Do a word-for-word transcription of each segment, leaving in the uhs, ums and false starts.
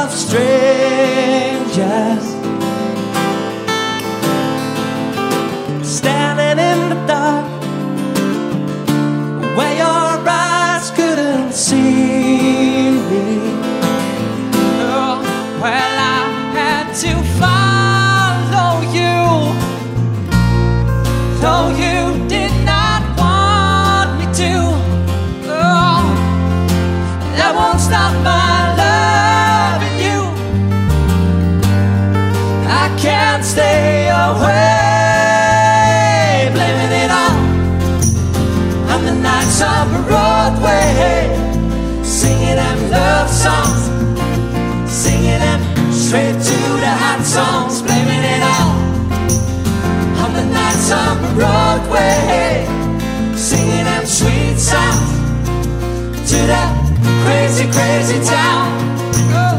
of strangers, standing in the dark where your eyes couldn't see me. Oh, well, I had to follow you, though you did not want me to. Oh, that won't stop my loving you. I can't stay away, blaming it all on the nights of Broadway, singing them love songs, singing them straight to the hot songs, blaming it all on the nights of Broadway, singing them sweet songs to that crazy, crazy town. Oh.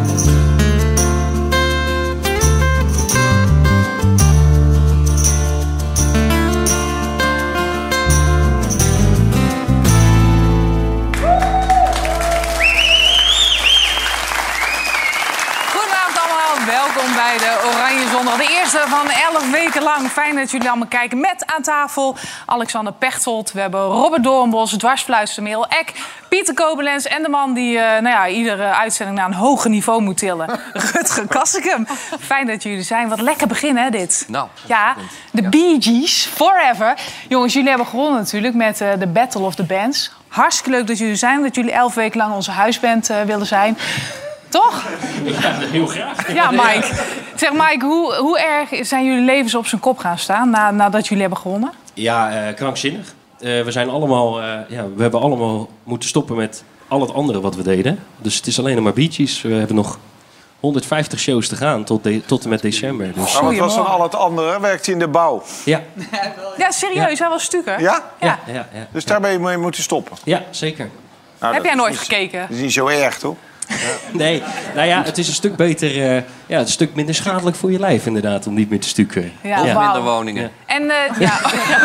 Welkom bij de Oranje Zondag. De eerste van elf weken lang. Fijn dat jullie allemaal kijken. Met aan tafel Alexander Pechtold. We hebben Robert Doornbos, dwarsfluister Merel Eck, Pieter Koblenz en de man die uh, nou ja, iedere uitzending naar een hoger niveau moet tillen. Rutger Kastrikum. Fijn dat jullie zijn. Wat lekker begin, hè, dit? Nou, ja, de ja. Bee Gees, Forever. Jongens, jullie hebben gewonnen natuurlijk met uh, de Battle of the Bands. Hartstikke leuk dat jullie zijn. Dat jullie elf weken lang onze huisband uh, willen zijn. Toch? Ja, heel graag. Ja, Mike. Zeg, Mike, hoe, hoe erg zijn jullie levens op zijn kop gaan staan na, nadat jullie hebben gewonnen? Ja, uh, krankzinnig. Uh, we zijn allemaal, uh, ja, we hebben allemaal moeten stoppen met al het andere wat we deden. Dus het is alleen nog maar Bee Gees. We hebben nog honderdvijftig shows te gaan tot, de, tot en met december. Dus. Maar wat was dan al het andere? Werkt hij in de bouw? Ja. Ja, serieus, ja. Hij was stukken. Ja? Ja. ja, ja, ja. Dus daar ben je mee moeten stoppen? Ja, zeker. Nou, heb jij nooit niet, gekeken? Dat is niet zo erg, toch? Ja. Nee, nou ja, het is een stuk beter, uh, ja, het is een stuk minder schadelijk voor je lijf inderdaad om niet meer te stukken. Ja, of ja. minder woningen. Ja. En uh, ja.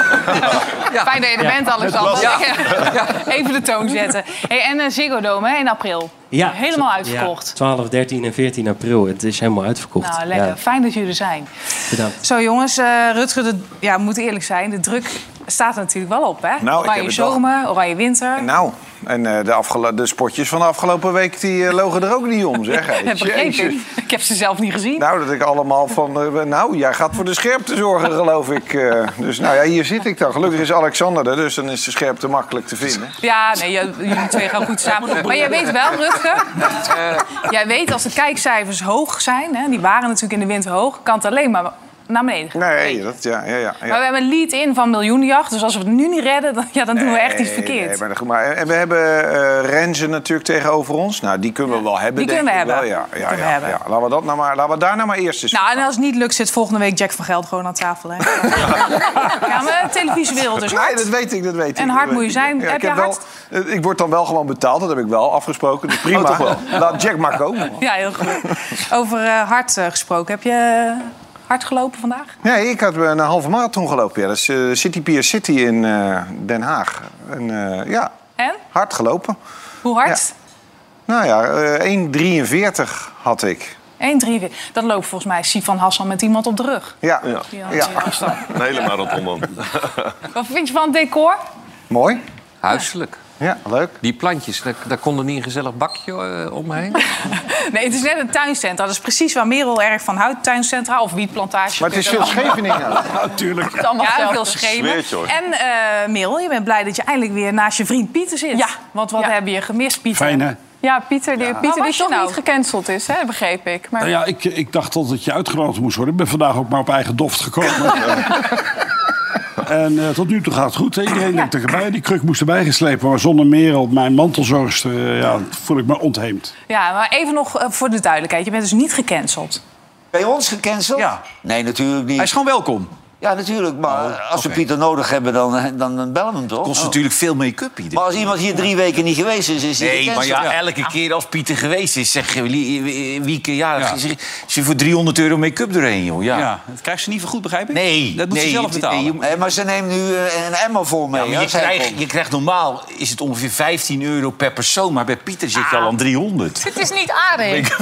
ja. Fijn dat je er bent, Alexander. Ja. Ja. Even de toon zetten. Hey, en uh, Ziggo Dome hè, in april. Ja, helemaal uitverkocht. Ja, twaalf, dertien en veertien april. Het is helemaal uitverkocht. Nou, lekker. Ja. Fijn dat jullie er zijn. Bedankt. Zo jongens, uh, Rutger, de, ja, we moeten eerlijk zijn. De druk staat er natuurlijk wel op, hè? Nou, oranje zomer, al... oranje winter. Nou, en uh, de, afgelo- de spotjes van de afgelopen week die uh, logen er ook niet om, zeg. Dat begreep ik. Ik heb ze zelf niet gezien. Nou, dat ik allemaal van... Uh, nou, jij gaat voor de scherpte zorgen, geloof ik. Uh, dus nou ja, hier zit ik dan. Gelukkig is Alexander er, dus dan is de scherpte makkelijk te vinden. Ja, nee, jullie twee gaan goed samen. Maar jij weet wel, Rutger... Uh, jij weet als de kijkcijfers hoog zijn... Hè, die waren natuurlijk in de winter hoog... kan het alleen maar naar beneden gaan. Nee, dat, ja, ja, ja, ja. Maar we hebben een lead-in van Miljoenenjacht. Dus als we het nu niet redden, dan, ja, dan doen we echt iets verkeerd. Nee, maar, dat, maar en we hebben uh, Renze natuurlijk tegenover ons. Nou, die kunnen we wel hebben, Die kunnen we hebben. Wel, ja, ja, Die ja, we ja, ja. Laten we dat nou maar, laten we daar nou maar eerst eens... Nou, en als het niet lukt, zit volgende week Jack van Gelder gewoon aan tafel. Hè? Ja, maar de televisiewereld is hard. Nee, dat weet ik, dat weet ik. En hard moet je zijn. Ja, heb ik, je heb hard? wel, ik word dan wel gewoon betaald, dat heb ik wel afgesproken. Dus prima. Oh, toch wel? Laat Jack maar komen. Ja, heel goed. Over uh, hard uh, gesproken. Heb je uh, hard gelopen vandaag? Nee, ik had een halve marathon gelopen. Ja. Dat is uh, City Pier City in uh, Den Haag. En, uh, ja, en? hard gelopen. Hoe hard? Ja. Nou ja, uh, één drieënveertig had ik. één drieënveertig. Dat loopt volgens mij Sifan Hassan met iemand op de rug. Ja. ja. ja. ja. Een hele marathon dan. Wat vind je van het decor? Mooi. Huiselijk. Ja, leuk. Die plantjes, daar, daar kon er niet een gezellig bakje uh, omheen. Nee, het is net een tuincentra. Dat is precies waar Merel erg van houdt. Tuincentra of wietplantage. Maar het is veel Scheveningen. Natuurlijk. Ja, veel Scheven. En uh, Merel, je bent blij dat je eindelijk weer naast je vriend Pieter zit. Ja. Want wat ja. heb je gemist, Pieter? Fijn, hè? Ja, Pieter, die, Ja. Pieter die toch nou? niet gecanceld is, hè, begreep ik. Maar... Nou ja, ik, ik dacht tot dat je uitgenodigd moest worden. Ik ben vandaag ook maar op eigen doft gekomen. En uh, tot nu toe gaat het goed. Hè? Iedereen denkt erbij. Die kruk moest erbij geslepen. Maar zonder Merel, mijn mantelzorgster, uh, ja, voel ik me ontheemd. Ja, maar even nog uh, voor de duidelijkheid. Je bent dus niet gecanceld. Bij ons gecanceld? Ja. Nee, natuurlijk niet. Hij is gewoon welkom. Ja, natuurlijk. Maar Oh, als we oké. Pieter nodig hebben, dan, dan, dan bellen we hem toch? Kost Oh. natuurlijk veel make-up, Pieter. Maar als iemand hier drie weken niet geweest is, is hij Nee, maar gecanceld. ja, elke keer als Pieter geweest is, zeg je, Wie- Wie- Wieke, ja, Ja. ja. is je voor driehonderd euro make-up doorheen, joh. Ja. Ja, dat krijgt ze niet vergoed, begrijp ik? Nee, Dat moet nee, ze zelf het- betalen. nee, je- Nee, maar ze neemt nu eh, een emmer voor mee. Ja, maar hè, je, zij krijgt, komt. je krijgt normaal is het ongeveer vijftien euro per persoon, maar bij Pieter zit je al aan driehonderd. Het is niet aardig.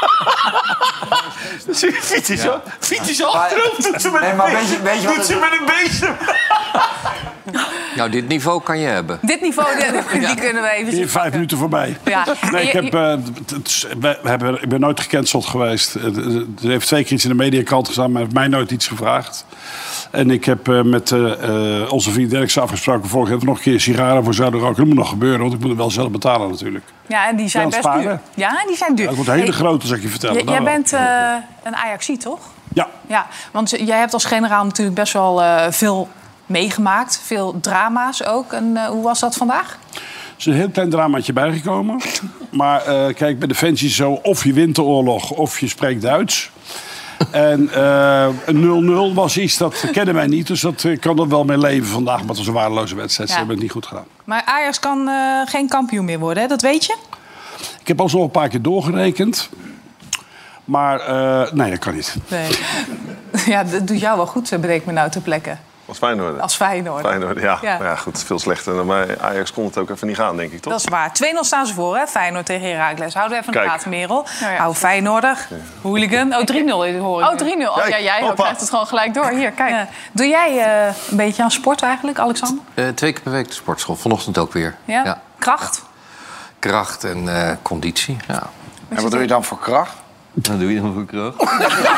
Fiets is zo, fiets is achterover, doet ze met Nee, een maar beest. weet je- weet je wat Doet het- ze met een beest. Nou, dit niveau kan je hebben. Dit niveau, die, die kunnen we even Hier zien. vijf minuten voorbij. Ja. Nee, ik, Je- heb, eh, het- het is- we we hebben, ik ben nooit gecanceld geweest. Eh, Er heeft twee keer iets in de mediakrant gestaan, maar heeft mij nooit iets gevraagd. En ik heb eh, met eh, eh, onze vriend Derksen afgesproken... vorig jaar nog een keer sigaren voor zouden roken. Dat moet nog gebeuren, want ik moet het wel zelf betalen natuurlijk. Ja, en die zijn Jan best Sparen. duur. Ja, die zijn duur. Dat wordt een hele Hey, grote, zal ik je vertellen. j- Nou, jij wel. bent eh, een Ajaxie, toch? Ja, Ja, want jij hebt als generaal natuurlijk best wel eh, veel meegemaakt. Veel drama's ook. En eh, hoe was dat vandaag? er is een heel klein dramaatje bijgekomen. Maar eh, kijk, bij Defensie is het zo... of je wint de oorlog, of je spreekt Duits. En eh, een nul nul was iets, dat kennen wij niet. Dus dat ik kan er wel mee leven vandaag. Maar het was een waardeloze wedstrijd. Ze Ja. hebben het niet goed gedaan. Maar Ajax kan eh, geen kampioen meer worden, hè? Dat weet je? Ik heb alsnog een paar keer doorgerekend. Maar eh, nee, dat kan niet. Nee. Ja, dat doet jou wel goed, bedenk me nou ter plekke. Als Feyenoord. Als Feyenoord. Feyenoord, ja. Ja. Maar ja, goed, veel slechter. Dan bij Ajax kon het ook even niet gaan, denk ik, toch? Dat is waar. twee nul staan ze voor, hè? Feyenoord tegen Heracles. Houden we even Kijk. een praat, Merel. Nou ja. Hou Feyenoorder. Hooligan. Oh, drie nul hoor ik Oh, nu. drie nul. Oh, Kijk, ja, jij ook hoppa. krijgt het gewoon gelijk door. Hier, kijk. Ja. Doe jij eh, een beetje aan sport eigenlijk, Alexander? Eh, twee keer per week de sportschool. Vanochtend ook weer. Ja? Kracht? Kracht en eh, conditie. Ja. En wat doe je dan voor kracht? Dan doe je dan voor kracht.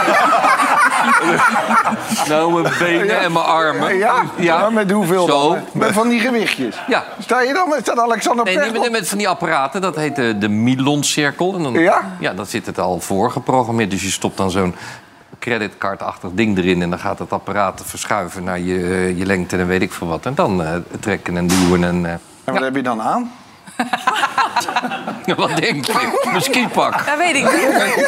Nou, mijn benen en mijn armen. Ja, Ja. maar met hoeveel Zo. dan? Met van die gewichtjes? Ja. Sta je dan met staat Alexander Nee, niet Pechtold? met, met van die apparaten. Dat heet de, de Milon-cirkel. En dan, Ja? Ja, dan zit het al voorgeprogrammeerd. Dus je stopt dan zo'n creditcardachtig ding erin... en dan gaat het apparaat verschuiven naar je, je lengte en weet ik veel wat. En dan eh, trekken en duwen en... eh, En wat heb je dan aan? wat denk je? Mijn skipak. Dat weet ik niet.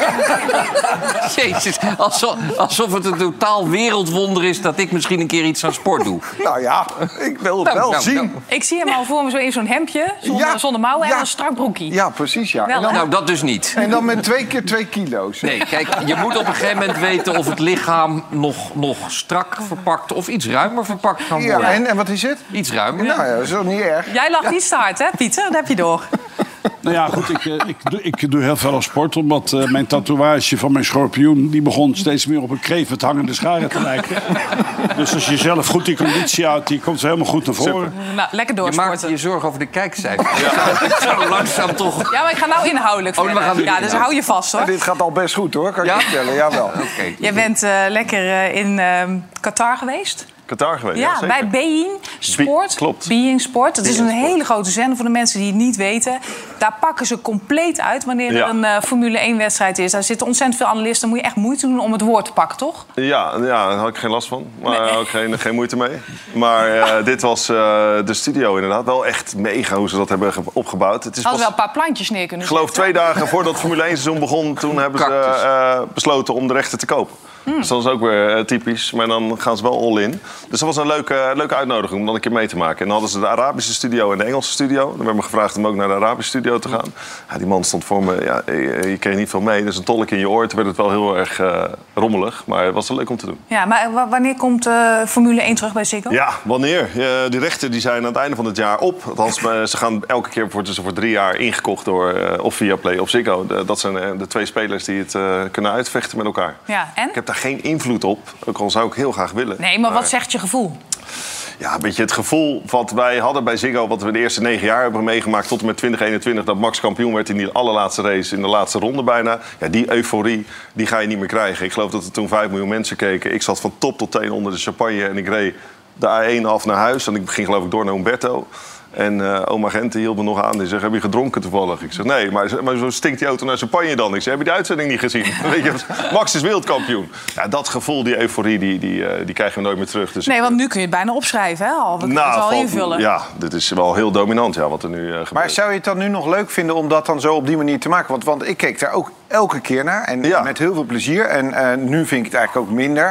Jezus, alsof, alsof het een totaal wereldwonder is... dat ik misschien een keer iets aan sport doe. Nou ja, ik wil het Nou, wel nou, zien. nou. Ik zie hem al voor me zo in zo'n hemdje, zonder, Ja. zonder mouwen en Ja. een strak broekie. Ja, precies, ja. Wel, En dan, Nou, dat dus niet. en dan met twee keer twee kilo's. Nee, kijk, je moet op een gegeven moment weten... of het lichaam nog, nog strak verpakt of iets ruimer verpakt kan Ja, worden. en, en wat is het? Iets ruimer. Nou ja, dat is ook niet erg. Jij lag niet te hard, hè, Pieter? Dat heb je door. Nou ja, goed, ik, eh, ik, doe, ik doe heel veel aan sport. Omdat eh, mijn tatoeage van mijn schorpioen... die begon steeds meer op een kreef met hangende scharen te lijken. Dus als je zelf goed die conditie houdt... die komt helemaal goed naar voren. Nou, lekker Je maakt doorsporten. je zorgen over de kijkcijfers. Ja. Zo langzaam toch. Ja, maar ik ga nou inhoudelijk Oh, we verder. gaan nu Ja, dus inhouden. hou je vast, hoor. En dit gaat al best goed, hoor. Kan je Ja? je vertellen? Jawel. Oké. Jij bent eh, lekker eh, in ehm, Qatar geweest. Qatar geweest, Ja, zeker. bij Bein Sport. Be- klopt. Bein Sport. Het is Bein een Sport. hele grote zender voor de mensen die het niet weten. Daar pakken ze compleet uit wanneer Ja. er een eh, Formule één-wedstrijd is. Daar zitten ontzettend veel analisten. Dan moet je echt moeite doen om het woord te pakken, toch? Ja, ja, daar had ik geen last van. Maar daar had ik geen, geen moeite mee. Maar eh, dit was eh, de studio inderdaad. Wel echt mega hoe ze dat hebben ge- opgebouwd. Het is Hadden pas, wel een paar plantjes neer kunnen ik geloof zetten. twee dagen voordat het Formule één seizoen begon... toen hebben ze Cactus. eh, besloten om de rechten te kopen. Hmm. Dus dat is ook weer eh, typisch. Maar dan gaan ze wel all in. Dus dat was een leuke, leuke uitnodiging om dan een keer mee te maken. En dan hadden ze de Arabische studio en de Engelse studio. Dan werd me gevraagd om ook naar de Arabische studio te gaan. Ja, die man stond voor me. Ja, je, je kreeg niet veel mee. Dus een tolk in je oor. Toen werd het wel heel erg eh, rommelig. Maar het was wel leuk om te doen. Ja, maar w- wanneer komt eh, Formule één terug bij Ziggo? Ja, wanneer? Uh, die rechten die zijn aan het einde van het jaar op. Althans, uh, ze gaan elke keer worden ze voor drie jaar ingekocht door uh, of Viaplay of Ziggo. De, dat zijn uh, de twee spelers die het uh, kunnen uitvechten met elkaar. Ja, en? Ik heb daar geen invloed op. Ook al zou ik heel graag willen. Nee, maar wat zegt je gevoel? Ja, een beetje het gevoel wat wij hadden bij Ziggo... wat we de eerste negen jaar hebben meegemaakt tot en met twintig eenentwintig... dat Max kampioen werd in die allerlaatste race, in de laatste ronde bijna. Ja, die euforie, die ga je niet meer krijgen. Ik geloof dat er toen vijf miljoen mensen keken. Ik zat van top tot teen onder de champagne en ik reed de A één af naar huis. En ik ging geloof ik door naar Umberto. En uh, oma Gente hield me nog aan. Die zegt, heb je gedronken toevallig? Ik zeg, nee, maar, maar zo stinkt die auto naar champagne dan. Ik zeg, heb je die uitzending niet gezien? Weet je, Max is wereldkampioen. Ja, dat gevoel, die euforie, die, die, uh, die krijgen we nooit meer terug. Dus Nee, want nu kun je het bijna opschrijven, hè? Al. We kunnen nou, het al valt- invullen. Ja, dit is wel heel dominant, ja, wat er nu uh, gebeurt. Maar zou je het dan nu nog leuk vinden om dat dan zo op die manier te maken? Want, want ik keek daar ook elke keer naar en Ja. met heel veel plezier. En uh, nu vind ik het eigenlijk ook minder.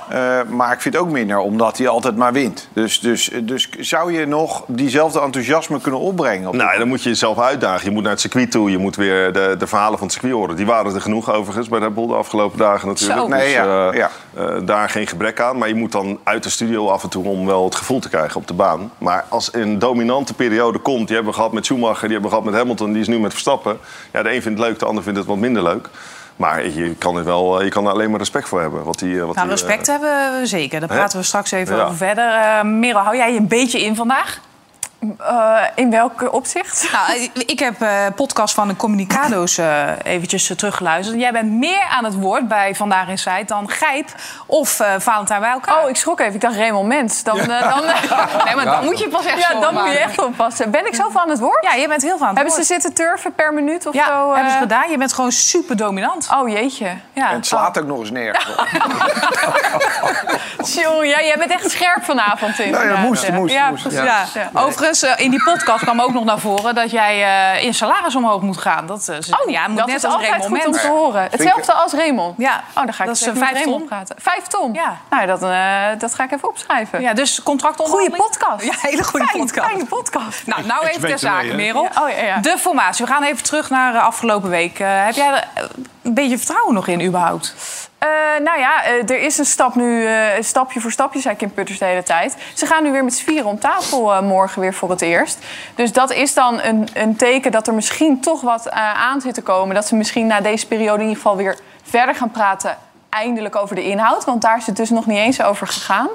Uh, maar ik vind het ook minder, omdat hij altijd maar wint. Dus, dus, dus zou je nog diezelfde enthousiasme kunnen opbrengen? Op nou, dan moet je jezelf uitdagen. Je moet naar het circuit toe. Je moet weer de, de verhalen van het circuit horen. Die waren er genoeg overigens bij Red Bull de afgelopen dagen natuurlijk. Zo. Nee, dus ja, uh, ja. Uh, daar geen gebrek aan. Maar je moet dan uit de studio af en toe om wel het gevoel te krijgen op de baan. Maar als een dominante periode komt... die hebben we gehad met Schumacher, die hebben we gehad met Hamilton... die is nu met Verstappen. Ja, de een vindt het leuk, de ander vindt het wat minder leuk. Maar je kan er, wel, je kan er alleen maar respect voor hebben. Wat die, wat nou, die, respect uh, hebben we zeker. Daar praten hè? we straks even ja. over verder. Uh, Merel, hou jij je een beetje in vandaag? Uh, in welk opzicht? Nou, ik heb uh, podcast van de Communicado's uh, eventjes uh, teruggeluisterd. Jij bent meer aan het woord bij Vandaag in Zuid dan Gijp of uh, Valentijn bij elkaar. Oh, ik schrok even. Ik dacht Raymond Mens. Dan, uh, dan, nee, maar dan moet je pas echt Ja, zo dan maken. moet je echt oppassen. Ben ik zoveel aan het woord? Ja, je bent heel veel aan het Hebben woord. ze zitten turven per minuut of ja, zo? Uh... hebben ze gedaan. Je bent gewoon super dominant. Oh, jeetje. Ja. En het slaat oh. ook nog eens nergens op. Tjoe, ja, jij bent echt scherp vanavond in. Nou ja, moest, moest, ja, moest. precies. Ja. Ja. Overigens, uh, in die podcast kwam ook nog naar voren dat jij uh, in salaris omhoog moet gaan. Dat, uh, Oh, ja, moet dat net is als altijd Raymond goed om Mens. te horen. Hetzelfde als Raymond. Ja, Oh, dan ga ik dat is even uh, met vijf Raymond ton. praten. Vijf ton? Ja. Nou, dat, uh, dat ga ik even opschrijven. Ja, dus contract Goeie podcast. Ja, hele goede Fijn, podcast. Fijne podcast. Nou, nou even ter zake, Merel. Ja, oh, ja, ja. De formatie. We gaan even terug naar uh, afgelopen week. Uh, heb jij er uh, een beetje vertrouwen nog in, überhaupt? Uh, nou ja, uh, er is een stap nu, uh, stapje voor stapje, zei Kim Putters de hele tijd. Ze gaan nu weer met z'n vieren om tafel uh, morgen weer voor het eerst. Dus dat is dan een, een teken dat er misschien toch wat uh, aan zit te komen. Dat ze misschien na deze periode in ieder geval weer verder gaan praten. Eindelijk over de inhoud, want daar is het dus nog niet eens over gegaan.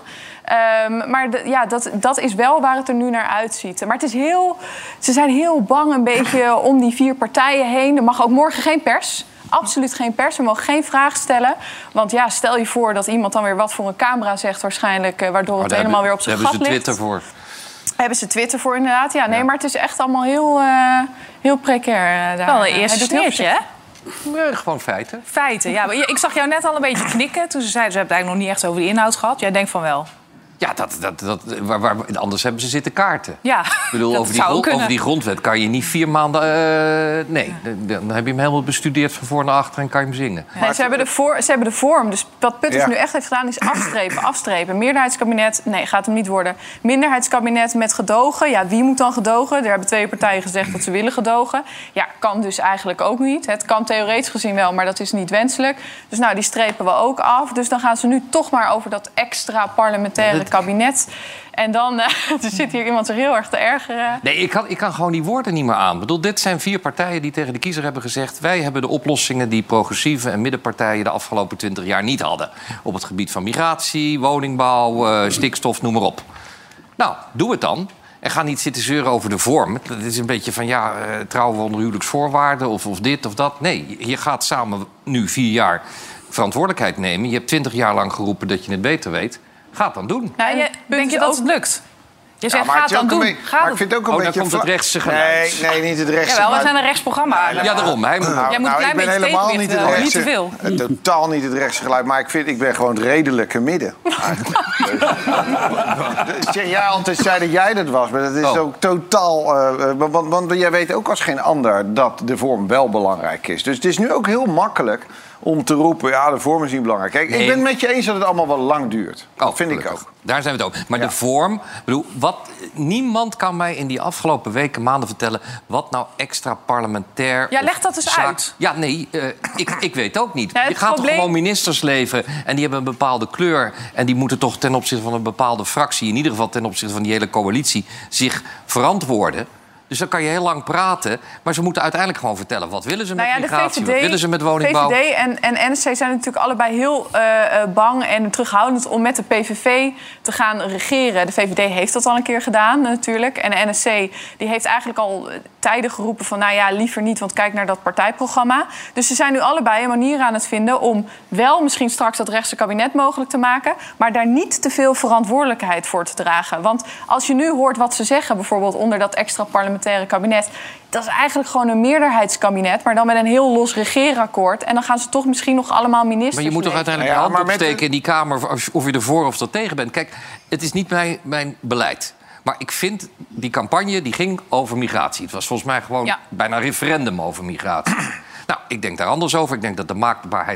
Um, maar de, ja, dat, dat is wel waar het er nu naar uitziet. Maar het is heel, ze zijn heel bang een beetje om die vier partijen heen. Er mag ook morgen geen pers. Absoluut geen pers. We mogen geen vraag stellen. Want ja, stel je voor dat iemand dan weer wat voor een camera zegt waarschijnlijk, uh, waardoor het helemaal weer op zijn gat ligt. Daar hebben ze Twitter voor. Hebben ze Twitter voor inderdaad. Ja, nee, ja. Maar het is echt allemaal heel, uh, heel precair. Uh, daar. Wel een eerste sneertje, hè? Nee, gewoon feiten. Feiten, ja. Maar ik zag jou net al een beetje knikken toen ze zeiden... ze hebben het eigenlijk nog niet echt over de inhoud gehad. Jij denkt van wel. Ja, dat, dat, dat, waar, waar, anders hebben ze zitten kaarten. Ja, ik bedoel, dat over, die zou grond, kunnen. over die grondwet kan je niet vier maanden... Uh, nee, dan heb je hem helemaal bestudeerd van voor naar achter en kan je hem zingen. Nee, ze, hebben de voor, ze hebben de vorm. Dus wat Putters Ja. nu echt heeft gedaan is afstrepen, afstrepen. Meerderheidskabinet, nee, gaat hem niet worden. Minderheidskabinet met gedogen. Ja, wie moet dan gedogen? Er hebben twee partijen gezegd dat ze willen gedogen. Ja, kan dus eigenlijk ook niet. Het kan theoretisch gezien wel, maar dat is niet wenselijk. Dus nou, die strepen we ook af. Dus dan gaan ze nu toch maar over dat extra parlementaire dat... kabinet. En dan uh, er zit hier iemand zich heel erg te ergeren. Nee, ik kan, ik kan gewoon die woorden niet meer aan. Ik bedoel, dit zijn vier partijen die tegen de kiezer hebben gezegd... wij hebben de oplossingen die progressieve en middenpartijen... de afgelopen twintig jaar niet hadden. Op het gebied van migratie, woningbouw, uh, stikstof, noem maar op. Nou, doe het dan. En ga niet zitten zeuren over de vorm. Dat is een beetje van, ja, uh, trouwen we onder huwelijksvoorwaarden... Of, of dit of dat. Nee, je gaat samen nu vier jaar verantwoordelijkheid nemen. Je hebt twintig jaar lang geroepen dat je het beter weet... Ga het dan doen. Nou, je, denk je dat het lukt? Je zegt, Ja, ga het dan doen. Beetje, Ga maar het... ik vind het ook een oh, beetje... dan komt het vla- rechtse geluid. Nee, nee, niet het rechtse. Jawel, we maar- zijn een rechtsprogramma. Ja, daarom. Hij... Nou, Jij moet een nou, klein ik ben beetje helemaal niet tegenwicht, het uh, rechtse, niet te veel. uh, totaal niet het rechtse geluid, maar ik vind ik ben gewoon het redelijke midden. Zeg jij altijd zei dat jij dat was, maar dat is Oh. ook totaal. Uh, want, want, want jij weet ook als geen ander dat de vorm wel belangrijk is. Dus het is nu ook heel makkelijk om te roepen, ja, de vorm is niet belangrijk. Kijk, Nee. ik ben het met je eens dat het allemaal wel lang duurt. Oh, dat vind gelukkig. ik ook. Daar zijn we het ook. Maar Ja. de vorm... Ik bedoel, wat, niemand kan mij in die afgelopen weken, maanden vertellen... wat nou extra parlementair... Ja, of leg dat eens zaak- uit. Ja, nee, uh, ik, ik weet ook niet. Ja, het je gaat probleem- toch gewoon ministers leven... en die hebben een bepaalde kleur... en die moeten toch ten opzichte van een bepaalde fractie... in ieder geval ten opzichte van die hele coalitie... zich verantwoorden... Dus dan kan je heel lang praten. Maar ze moeten uiteindelijk gewoon vertellen... wat willen ze met Nou ja, de migratie, V V D, wat willen ze met woningbouw. V V D en, en N S C zijn natuurlijk allebei heel uh, uh, bang en terughoudend... om met de P V V te gaan regeren. De V V D heeft dat al een keer gedaan natuurlijk. En de N S C die heeft eigenlijk al tijden geroepen van... nou ja, liever niet, want kijk naar dat partijprogramma. Dus ze zijn nu allebei een manier aan het vinden... om wel misschien straks dat rechtse kabinet mogelijk te maken... maar daar niet te veel verantwoordelijkheid voor te dragen. Want als je nu hoort wat ze zeggen... bijvoorbeeld onder dat extra parlementaire kabinet... dat is eigenlijk gewoon een meerderheidskabinet... maar dan met een heel los regeerakkoord. En dan gaan ze toch misschien nog allemaal ministers Maar je moet toch leveren. uiteindelijk Ja, de hand maar met opsteken de- in die Kamer... of- of je ervoor of er tegen bent. Kijk, het is niet mijn, mijn beleid. Maar ik vind, die campagne die ging over migratie. Het was volgens mij gewoon Ja. bijna een referendum over migratie. Nou, ik denk daar anders over. Ik denk dat de maakbaarheid daar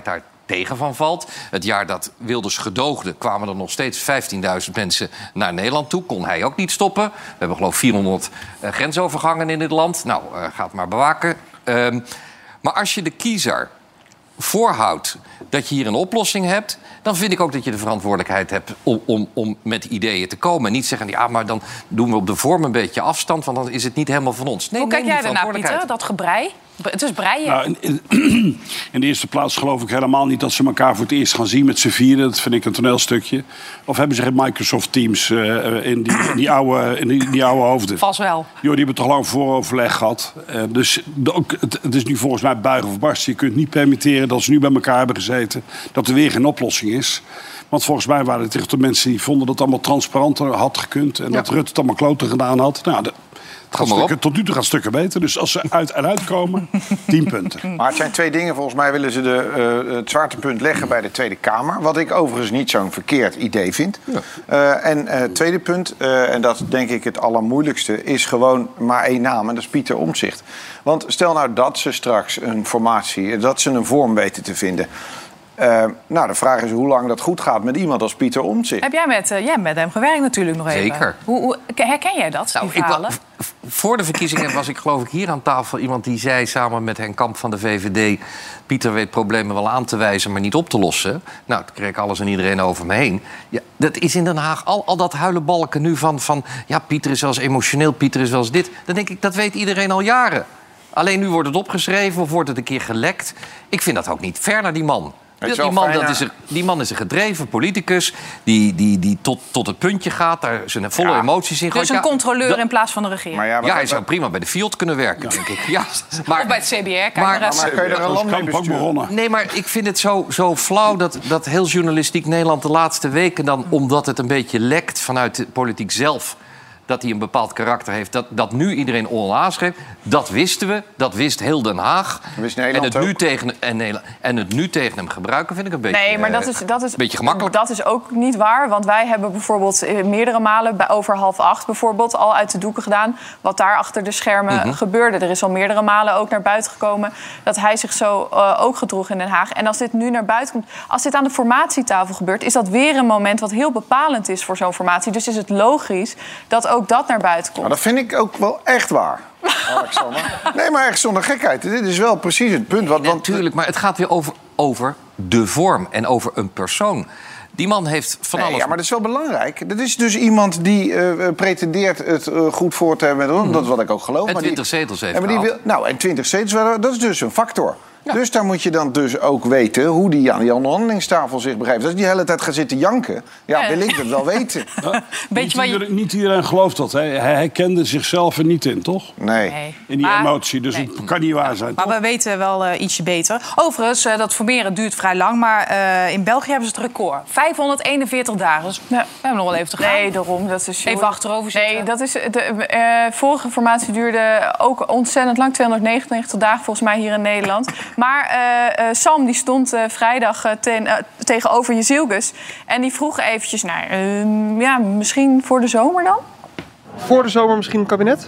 tegen van valt. Het jaar dat Wilders gedoogde, kwamen er nog steeds vijftienduizend mensen naar Nederland toe. Kon hij ook niet stoppen. We hebben geloof ik vierhonderd uh, grensovergangen in dit land. Nou, uh, ga het maar bewaken. Um, maar als je de kiezer voorhoudt dat je hier een oplossing hebt, dan vind ik ook dat je de verantwoordelijkheid hebt om, om, om met ideeën te komen. En niet zeggen, ja, maar dan doen we op de vorm een beetje afstand, want dan is het niet helemaal van ons. Nee, Hoe kijk jij daarnaar, verantwoordelijkheid. Pieter? Dat gebrei? Het is breien. Nou, in, in, in de eerste plaats geloof ik helemaal niet dat ze elkaar voor het eerst gaan zien met z'n vieren. Dat vind ik een toneelstukje. Of hebben ze geen Microsoft Teams uh, in, die, in, die oude, in die, die oude hoofden? Vast wel. Jo, die hebben toch lang vooroverleg gehad. Uh, dus de, ook, het, het is nu volgens mij buigen of barsten. Je kunt niet permitteren dat ze nu bij elkaar hebben gezeten. Dat er weer geen oplossing is. Want volgens mij waren het echt de mensen die vonden dat het allemaal transparanter had gekund. En ja. dat Rutte het allemaal kloten gedaan had. Nou, de, Gaat stukken, tot nu toe gaat stukken beter. Dus als ze uit en uitkomen, tien punten. Maar het zijn twee dingen. Volgens mij willen ze de, uh, het zwaartepunt leggen bij de Tweede Kamer. Wat ik overigens niet zo'n verkeerd idee vind. Ja. Uh, en het uh, tweede punt, uh, en dat is denk ik het allermoeilijkste, is gewoon maar één naam. En dat is Pieter Omtzigt. Want stel nou dat ze straks een formatie, dat ze een vorm weten te vinden. Uh, nou, de vraag is hoe lang dat goed gaat met iemand als Pieter Omtzigt. Heb jij met, uh, jij hebt met hem gewerkt natuurlijk nog even? Zeker. Hoe, hoe, herken jij dat, nou, die verhalen? Ik, voor de verkiezingen was ik geloof ik hier aan tafel iemand die zei samen met Henk Kamp van de V V D... Pieter weet problemen wel aan te wijzen, maar niet op te lossen. Nou, toen kreeg ik alles en iedereen over me heen. Ja, dat is in Den Haag al, al dat huilenbalken nu van, van... ja, Pieter is wel eens emotioneel, Pieter is wel eens dit. Dan denk ik, dat weet iedereen al jaren. Alleen nu wordt het opgeschreven of wordt het een keer gelekt. Ik vind dat ook niet fair naar die man. Die man, dat is een, die man is een gedreven politicus die, die, die tot, tot het puntje gaat, daar zijn volle ja. emoties in. Dus een controleur ja, in plaats van de regering. Maar ja, maar ja, hij zou prima bij de Fiat kunnen werken, ja. denk ik. Ja, maar, of bij het C B R, kijk maar, maar, maar kun je er een land mee besturen? Nee, maar ik vind het zo, zo flauw dat, dat heel journalistiek Nederland de laatste weken dan, omdat het een beetje lekt vanuit de politiek zelf, dat hij een bepaald karakter heeft, dat, dat nu iedereen onaangenaam heeft. Dat wisten we, dat wist heel Den Haag. Wist en, het nu tegen, en, en het nu tegen hem gebruiken vind ik een beetje, nee, maar dat is, dat is, een beetje gemakkelijk. Dat is ook niet waar, want wij hebben bijvoorbeeld meerdere malen, bij over half acht bijvoorbeeld, al uit de doeken gedaan wat daar achter de schermen mm-hmm. gebeurde. Er is al meerdere malen ook naar buiten gekomen dat hij zich zo uh, ook gedroeg in Den Haag. En als dit nu naar buiten komt, als dit aan de formatietafel gebeurt, is dat weer een moment wat heel bepalend is voor zo'n formatie. Dus is het logisch dat ook dat naar buiten komt. Maar dat vind ik ook wel echt waar, Alexander. Nee, maar echt zonder gekheid. Dit is wel precies het punt. Wat, want... Natuurlijk, maar het gaat weer over, over de vorm en over een persoon. Die man heeft van alles... Nee, ja, maar dat is wel belangrijk. Dat is dus iemand die uh, pretendeert het uh, goed voor te hebben. Hmm. Dat is wat ik ook geloof. En twintig zetels heeft en die wil, Nou, en twintig zetels, dat is dus een factor. Ja. Dus daar moet je dan dus ook weten hoe die aan die onderhandelingstafel zich begrijpt. Als die de hele tijd gaat zitten janken, ja, ja. wil ik het wel weten. Ja. Niet, iedereen, je... niet iedereen gelooft dat. Hè. Hij, hij kende zichzelf er niet in, toch? Nee. nee. In die maar, emotie, dus nee. het kan niet waar zijn. Maar toch? we weten wel uh, ietsje beter. Overigens, uh, dat formeren duurt vrij lang, maar uh, in België hebben ze het record. vijfhonderdeenenveertig dagen. Dus ja. we hebben nog wel even te gaan. Nee, daarom. Dat is even achterover zitten. Nee, dat is, de uh, vorige formatie duurde ook ontzettend lang. tweehonderdnegenennegentig dagen volgens mij hier in Nederland. Maar... Uh, Uh, Sam die stond uh, vrijdag uh, ten, uh, tegenover Jezilgus. En die vroeg eventjes naar, uh, ja, misschien voor de zomer dan? Voor de zomer misschien een kabinet?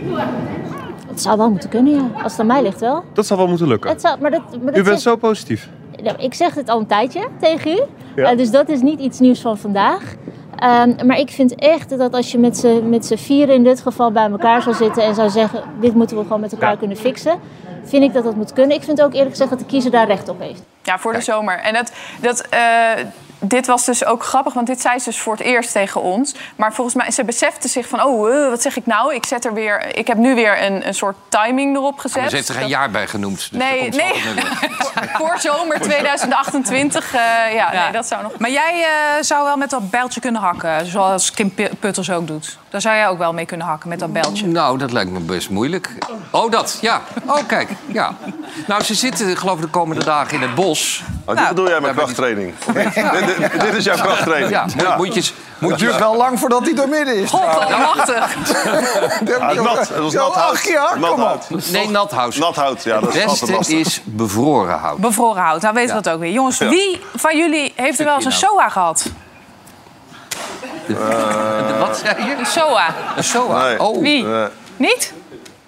Het zou wel moeten kunnen, ja. Als het aan mij ligt wel. Dat zou wel moeten lukken. Het zou, maar dat, maar dat u bent zegt... zo positief. Nou, ik zeg het al een tijdje tegen u. Ja. Uh, dus dat is niet iets nieuws van vandaag. Um, maar ik vind echt dat als je met z'n, met z'n vieren in dit geval bij elkaar zou zitten en zou zeggen, dit moeten we gewoon met elkaar ja. kunnen fixen, vind ik dat dat moet kunnen. Ik vind ook eerlijk gezegd dat de kiezer daar recht op heeft. Ja, voor de zomer. En dat, dat, uh, dit was dus ook grappig, want dit zei ze dus voor het eerst tegen ons. Maar volgens mij, ze besefte zich van, oh, uh, wat zeg ik nou? Ik, zet er weer, ik heb nu weer een, een soort timing erop gezet. Maar ze heeft er geen dat... jaar bij genoemd. Dus nee, nee. voor zomer tweeduizend achtentwintig, uh, ja, ja. Nee, dat zou nog... Maar jij uh, zou wel met dat bijltje kunnen hakken, zoals Kim Putters ook doet. Daar zou jij ook wel mee kunnen hakken, met dat bijltje. Nou, dat lijkt me best moeilijk. Oh, dat, ja. Oh, kijk, ja. Nou, ze zitten geloof ik de komende dagen in het bos. Oh, dit nou, bedoel jij met krachttraining? Ja. dit, dit, dit is jouw krachttraining. Ja, ja. Moet je... Moet het duurt wel lang voordat hij door midden is. Godalmachtig. Ja, nat. Het was nat hout. Ja, nat hout. Nee, nat hout. Nat hout, ja. Dat het beste is, is bevroren hout. Bevroren hout, nou weten we ja. dat ook weer. Jongens, ja. wie van jullie heeft er wel eens een S O A gehad? De, uh, de, wat zei je? Een S O A. Een S O A? Nee. Oh. Wie? Uh, Niet?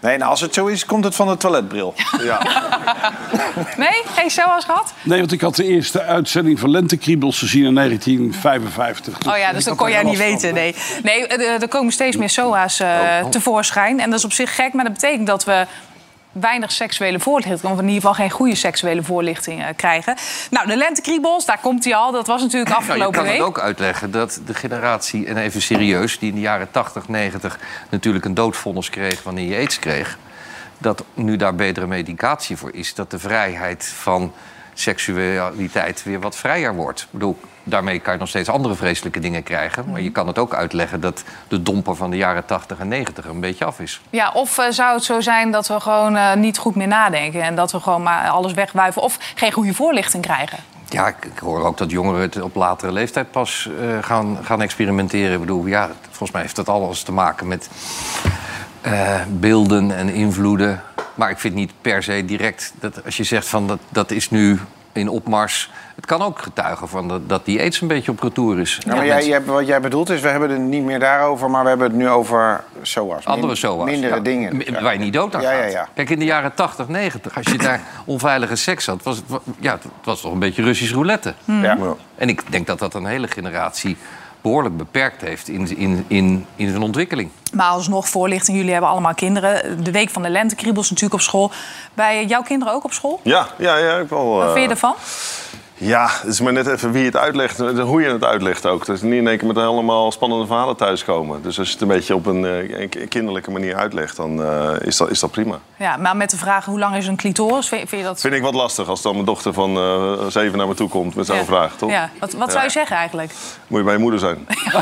Nee, nou, als het zo is, komt het van de toiletbril. Ja. Nee? Geen S O A's gehad? Nee, want ik had de eerste uitzending van Lentekriebels gezien in negentien vijfenvijftig. Oh ja, dus dat kon jij niet weten. Nee, nee er, er komen steeds meer S O A's uh, oh, oh. tevoorschijn. En dat is op zich gek, maar dat betekent dat we weinig seksuele voorlichting, of in ieder geval geen goede seksuele voorlichting uh, krijgen. Nou, de Lentekriebels, daar komt hij al. Dat was natuurlijk afgelopen week. Nou, je kan het ook uitleggen dat de generatie, en even serieus, die in de jaren tachtig, negentig natuurlijk een doodvonnis kreeg wanneer je aids kreeg, dat nu daar betere medicatie voor is, dat de vrijheid van seksualiteit weer wat vrijer wordt. Ik bedoel, daarmee kan je nog steeds andere vreselijke dingen krijgen. Maar je kan het ook uitleggen dat de domper van de jaren tachtig en negentig een beetje af is. Ja, of uh, zou het zo zijn dat we gewoon uh, niet goed meer nadenken en dat we gewoon maar alles wegwuiven of geen goede voorlichting krijgen? Ja, ik, ik hoor ook dat jongeren het op latere leeftijd pas uh, gaan, gaan experimenteren. Ik bedoel, ja, volgens mij heeft dat alles te maken met uh, beelden en invloeden. Maar ik vind niet per se direct dat als je zegt van dat, dat is nu in opmars. Het kan ook getuigen van dat, dat die aids een beetje op retour is. Ja, maar jij, jij, wat jij bedoelt is, we hebben het niet meer daarover, maar we hebben het nu over S O A's. Andere S O A's. Mindere ja. dingen. M- waar je niet dood aan ja, gaat. ja, ja. Kijk, in de jaren tachtig, negentig, als je daar onveilige seks had, was het, ja, het was toch een beetje Russisch roulette. Hmm. Ja. En ik denk dat dat een hele generatie behoorlijk beperkt heeft in, in, in, in zijn ontwikkeling. Maar alsnog voorlichting, jullie hebben allemaal kinderen. De week van de Lentekriebels natuurlijk op school. Bij jouw kinderen ook op school? Ja, ja, ja. Ik wel, Wat uh... vind je ervan? Ja, het is maar net even wie het uitlegt, hoe je het uitlegt ook. Dus niet in één keer met allemaal spannende verhalen thuiskomen. Dus als je het een beetje op een, een kinderlijke manier uitlegt, dan uh, is, dat, is dat prima. Ja, maar met de vraag hoe lang is een clitoris, vind, vind je dat... Vind ik wat lastig als dan mijn dochter van uh, zeven naar me toe komt met zo'n ja. vraag, toch? Ja. Wat, wat ja. zou je zeggen eigenlijk? Moet je bij je moeder zijn. Ja,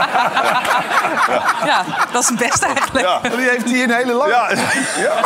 ja. ja dat is het beste eigenlijk. Ja. Die heeft hier een hele lange... Ja. Ja.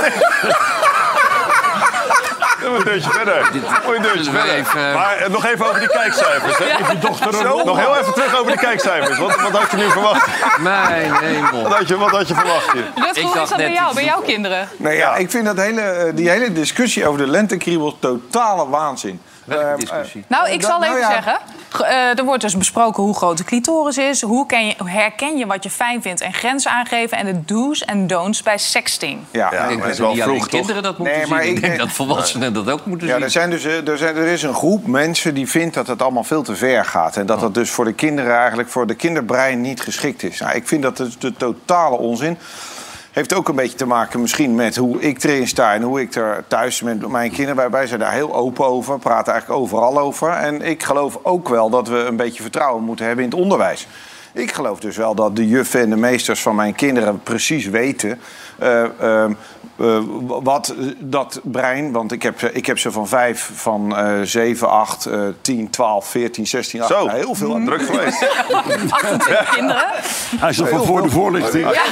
Een deurtje verder. Een deurtje verder. Even... Maar nog even over die kijkcijfers. Hè? Ja. Dochter Zo, nog heel even terug over die kijkcijfers. Wat, wat had je nu verwacht? Mijn hemel. Wat had je, wat had je verwacht? Rutger, hoe is dat bij jou, bij jouw kinderen? Nee, ja, ik vind dat hele, die hele discussie over de Lentekriebels totale waanzin. Welke discussie? Uh, nou, ik zal nou, even ja. zeggen. Uh, er wordt dus besproken hoe groot de clitoris is. Hoe ken je, herken je wat je fijn vindt en grenzen aangeven. En de do's en don'ts bij sexting. Ja, ja, ik denk dat niet alleen kinderen dat moeten nee, maar zien. Ik denk ik, dat volwassenen dat ook moeten ja, zien. Er, zijn dus, er, zijn, er is een groep mensen die vindt dat het allemaal veel te ver gaat. En dat dat dus voor de kinderen eigenlijk, voor de kinderbrein niet geschikt is. Nou, ik vind dat de, de totale onzin. Heeft ook een beetje te maken misschien met hoe ik erin sta en hoe ik er thuis met mijn kinderen... Wij, wij zijn daar heel open over, praten eigenlijk overal over. En ik geloof ook wel dat we een beetje vertrouwen moeten hebben in het onderwijs. Ik geloof dus wel dat de juffen en de meesters van mijn kinderen precies weten... Uh, uh, uh, wat dat brein, want ik heb, ik heb ze van vijf, van uh, zeven, acht, uh, tien, twaalf, veertien, zestien, achttien... Zo, heel veel mm, druk geweest. achtentwintig kinderen. Hij is nog van voor de voorlichting. Ja.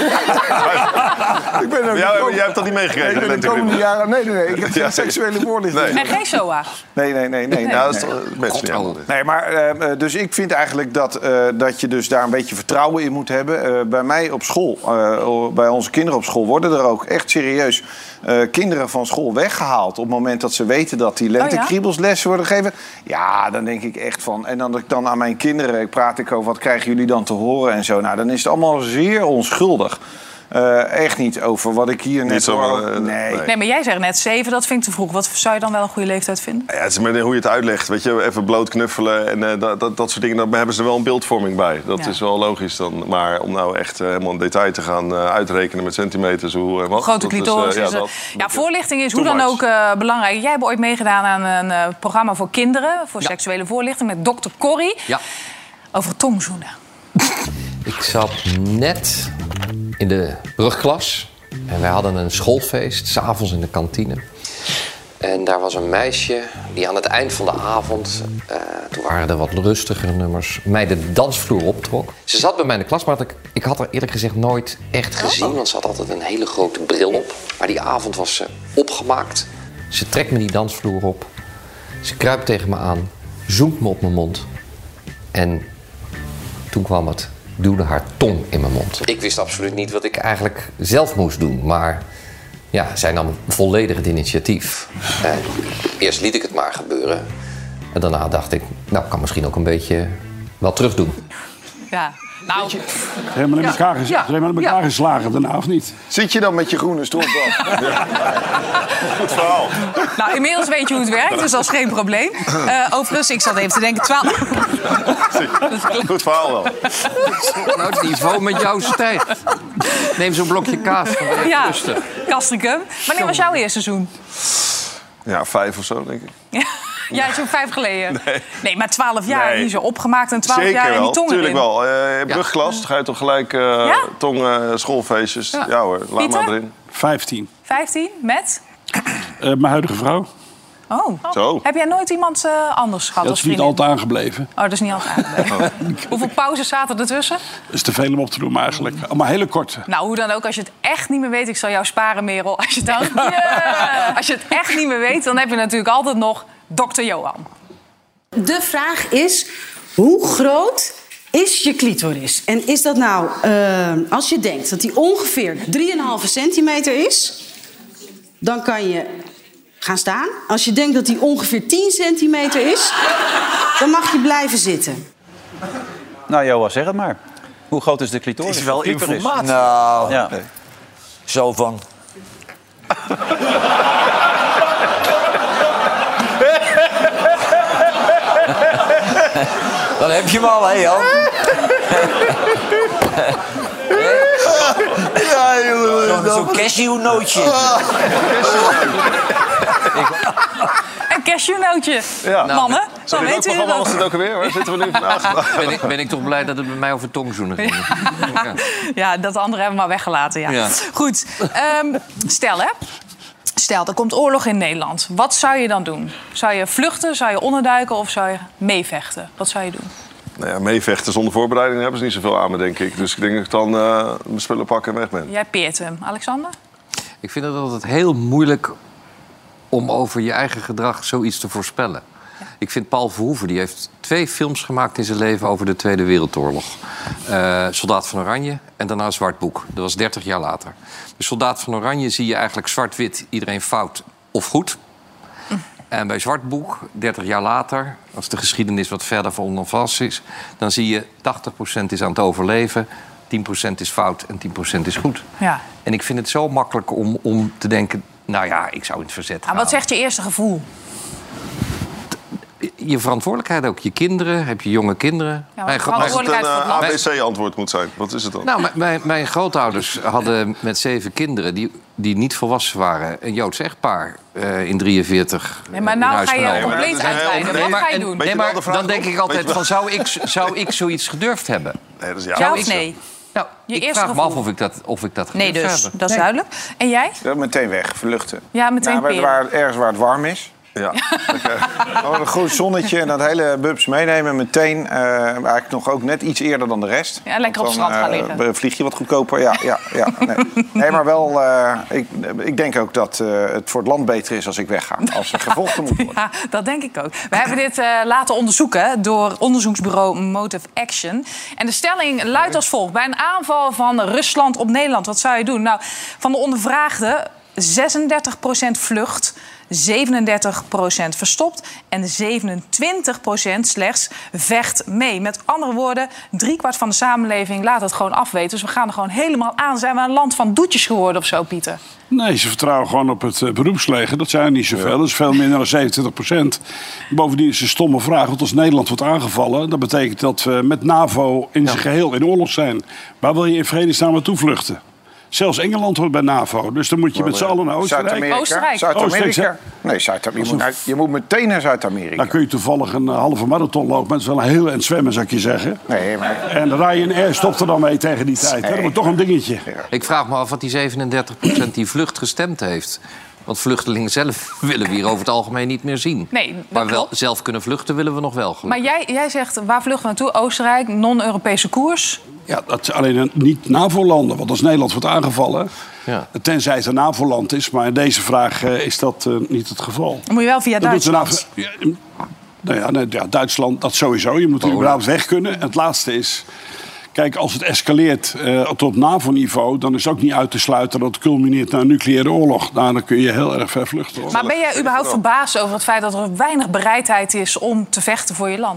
Ik ben ook ja, jij hebt dat niet meegekregen? Nee, de komende jaren, nee, nee, nee. Ik heb geen seksuele voorlichting. Nee. En geen S O A? Nee, nee, nee. nee, nee, ja, dat nee. is toch best niet. Nee, maar uh, dus ik vind eigenlijk dat, uh, dat je dus daar een beetje vertrouwen in moet hebben. Uh, bij mij op school, uh, bij onze kinderen op school, worden er ook echt serieus uh, kinderen van school weggehaald. Op het moment dat ze weten dat die lentekriebelslessen worden gegeven. Ja, dan denk ik echt van... En dan, dan aan mijn kinderen praat ik over wat krijgen jullie dan te horen en zo. Nou, dan is het allemaal zeer onschuldig. Uh, echt niet over wat ik hier net hoor. Uh, nee. nee, maar jij zegt net zeven, dat vind ik te vroeg. Wat zou je dan wel een goede leeftijd vinden? Ja, het is maar hoe je het uitlegt. Weet je, even bloot knuffelen en uh, dat, dat, dat soort dingen. Daar hebben ze wel een beeldvorming bij. Dat ja. is wel logisch dan. Maar om nou echt uh, helemaal in detail te gaan uh, uitrekenen met centimeters hoe en wat. Grote clitoris. Uh, ja, dat, ja, voorlichting is hoe dan ook uh, belangrijk. Jij hebt ooit meegedaan aan een uh, programma voor kinderen. Voor ja. seksuele voorlichting met dokter Corrie. Ja. Over tongzoenen. Ik zat net in de brugklas en wij hadden een schoolfeest, 's avonds in de kantine. En daar was een meisje die aan het eind van de avond, uh, toen waren er wat rustigere nummers, mij de dansvloer optrok. Ze zat bij mij in de klas, maar ik, ik had haar eerlijk gezegd nooit echt gezien, want ze had altijd een hele grote bril op. Maar die avond was ze opgemaakt. Ze trekt me die dansvloer op, ze kruipt tegen me aan, zoemt me op mijn mond en toen kwam het. Duwde haar tong in mijn mond. Ik wist absoluut niet wat ik eigenlijk zelf moest doen. Maar ja, zij nam volledig het initiatief. En eerst liet ik het maar gebeuren. En daarna dacht ik, nou, ik kan misschien ook een beetje wel terug doen. Ja. Nou, Ze hebben in elkaar, ges- Ja. ze hebben in elkaar Ja. geslagen daarna, of niet? Zit je dan met je groene stropdas? Goed verhaal. nou, inmiddels weet je hoe het werkt, dus dat is geen probleem. Uh, overigens, ik zat even te denken... twaalf... Goed verhaal wel. Nou, het niveau met jouw tijd. Neem zo'n blokje kaas. Ja, Rustig. Castricum. Wanneer was jouw eerste seizoen? Ja, vijf of zo, denk ik. Ja, ja, is ook vijf geleden. Nee. Nee, maar twaalf jaar, Nee. nu zo opgemaakt en twaalf Zeker jaar in die wel, tong tuurlijk erin. wel. Uh, brugklas, dan ga je toch gelijk uh, Ja? tong, uh, schoolfeestjes. Ja, Ja. hoor, laat Pieter? maar erin. vijftien. vijftien, met? Uh, mijn huidige vrouw. Oh. Zo. Heb jij nooit iemand uh, anders gehad Dat als is niet vriendin? altijd aangebleven. Oh, dat is niet altijd aangebleven. Hoeveel pauzes zaten ertussen? Dat is te veel om op te doen, maar eigenlijk. Allemaal hele korte. Nou, hoe dan ook, als je het echt niet meer weet... Ik zal jou sparen, Merel. Als je, dan, yeah. als je het echt niet meer weet, dan heb je natuurlijk altijd nog dokter Johan. De vraag is, hoe groot is je clitoris? En is dat nou, uh, als je denkt dat die ongeveer drie komma vijf centimeter is... dan kan je gaan staan. Als je denkt dat die ongeveer tien centimeter is... dan mag je blijven zitten. Nou, Johan, zeg het maar. Hoe groot is de clitoris? Het is wel Clitoris. informatie. Nou, Ja. zo van... Dan heb je hem al, hè, Jan? Ja, jongen. Zo'n zo cashewnootje. Een cashewnootje. Ja. Mannen, dan Sorry, welk weten jullie programma was dat. het ook alweer? Waar zitten we nu vandaag? Ben ik, ben ik toch blij dat het bij mij over tongzoenen ging. Ja. Ja, dat andere hebben we maar weggelaten, ja. Ja. Goed, um, stel hè. Stel, er komt oorlog in Nederland. Wat zou je dan doen? Zou je vluchten, zou je onderduiken of zou je meevechten? Wat zou je doen? Nou ja, meevechten zonder voorbereiding hebben ze niet zoveel aan me, denk ik. Dus ik denk dat ik dan uh, mijn spullen pakken en weg ben. Jij peert hem. Alexander? Ik vind het altijd heel moeilijk om over je eigen gedrag zoiets te voorspellen. Ja. Ik vind Paul Verhoeven, die heeft twee films gemaakt in zijn leven over de Tweede Wereldoorlog. Uh, Soldaat van Oranje en daarna Zwart Boek. Dat was dertig jaar later. Bij Soldaat van Oranje zie je eigenlijk zwart-wit iedereen fout of goed. Mm. En bij Zwart Boek, dertig jaar later, als de geschiedenis wat verder van ons vast is, dan zie je tachtig procent is aan het overleven, tien procent is fout en tien procent is goed. Ja. En ik vind het zo makkelijk om, om te denken, nou ja, ik zou in het verzet gaan. Ah, wat zegt je eerste gevoel? Je verantwoordelijkheid ook. Je kinderen, heb je jonge kinderen. Ja, mijn Als het een uh, A B C-antwoord moet zijn, wat is het dan? Nou, mijn, mijn grootouders hadden met zeven kinderen die, die niet volwassen waren. Een Joods echtpaar uh, in drieënveertig. Nee, maar nou ga je genomen. compleet uitweiden. Wat ga je doen? Nee, maar dan denk ik altijd van, zou ik, zou ik zoiets gedurfd hebben? Nee, dat is ja. Ja of nee? Nou, je ik eerste vraag gevoel. me af of ik dat, of ik dat Nee, dus. hebben. Dat is nee. duidelijk. En jij? Ja, meteen weg, vluchten. Ja, meteen nou, peren. waar, ergens waar het warm is. Ja. Gewoon een goed zonnetje en dat hele bubs meenemen. Meteen, uh, eigenlijk nog ook net iets eerder dan de rest. Ja, lekker op het dan, strand gaan uh, liggen. Vlieg je wat goedkoper? Ja, ja, ja. Nee, nee maar wel, uh, ik, ik denk ook dat uh, het voor het land beter is als ik wegga. Als er gevochten moet worden. Ja, dat denk ik ook. We hebben dit uh, laten onderzoeken door onderzoeksbureau Motive Action. En de stelling luidt als volgt. Bij een aanval van Rusland op Nederland, wat zou je doen? Nou, van de ondervraagden zesendertig procent vlucht, zevenendertig procent verstopt en zevenentwintig procent slechts vecht mee. Met andere woorden, driekwart van de samenleving laat het gewoon afweten. Dus we gaan er gewoon helemaal aan. Zijn we een land van doetjes geworden of zo, Pieter? Nee, ze vertrouwen gewoon op het uh, beroepsleger. Dat zijn er niet zoveel. Dat is veel minder dan zevenentwintig procent. Bovendien is het een stomme vraag. Want als Nederland wordt aangevallen, dat betekent dat we met NAVO in zijn geheel in oorlog zijn. Waar wil je in vredesnaam naartoe vluchten? Zelfs Engeland hoort bij NAVO. Dus dan moet je met z'n allen naar Oostenrijk. Zuid-Amerika? Oostenrijk. Zuid-Amerika? Nee, Zuid-Amerika. Je, moet naar- je moet meteen naar Zuid-Amerika. Dan kun je toevallig een uh, halve marathon lopen. Maar het is wel een heel eind zwemmen, zou ik je zeggen. Nee, maar... En de Ryanair stopt er dan mee tegen die tijd. Nee. Dat wordt toch een dingetje. Ik vraag me af wat die zevenendertig procent die vlucht gestemd heeft. Want vluchtelingen zelf willen we hier over het algemeen niet meer zien. Nee, dat maar wel klopt. zelf kunnen vluchten willen we nog wel. Gelukkig. Maar jij, jij zegt, waar vluchten we naartoe? Oostenrijk, non-Europese koers. Ja, dat is alleen een niet NAVO-landen. Want als Nederland wordt aangevallen, Ja. tenzij het een NAVO-land is. Maar in deze vraag uh, is dat uh, niet het geval. Dan moet je wel via Dat doet de Duitsland. NAVO ja, nou ja, nee, ja, Duitsland, dat sowieso. Je moet er überhaupt weg kunnen. En het laatste is, kijk, als het escaleert uh, tot NAVO-niveau, dan is het ook niet uit te sluiten dat het culmineert naar een nucleaire oorlog. Nou, dan kun je heel erg ver vluchten. Hoor. Maar ben jij überhaupt verbaasd over het feit dat er weinig bereidheid is om te vechten voor je land?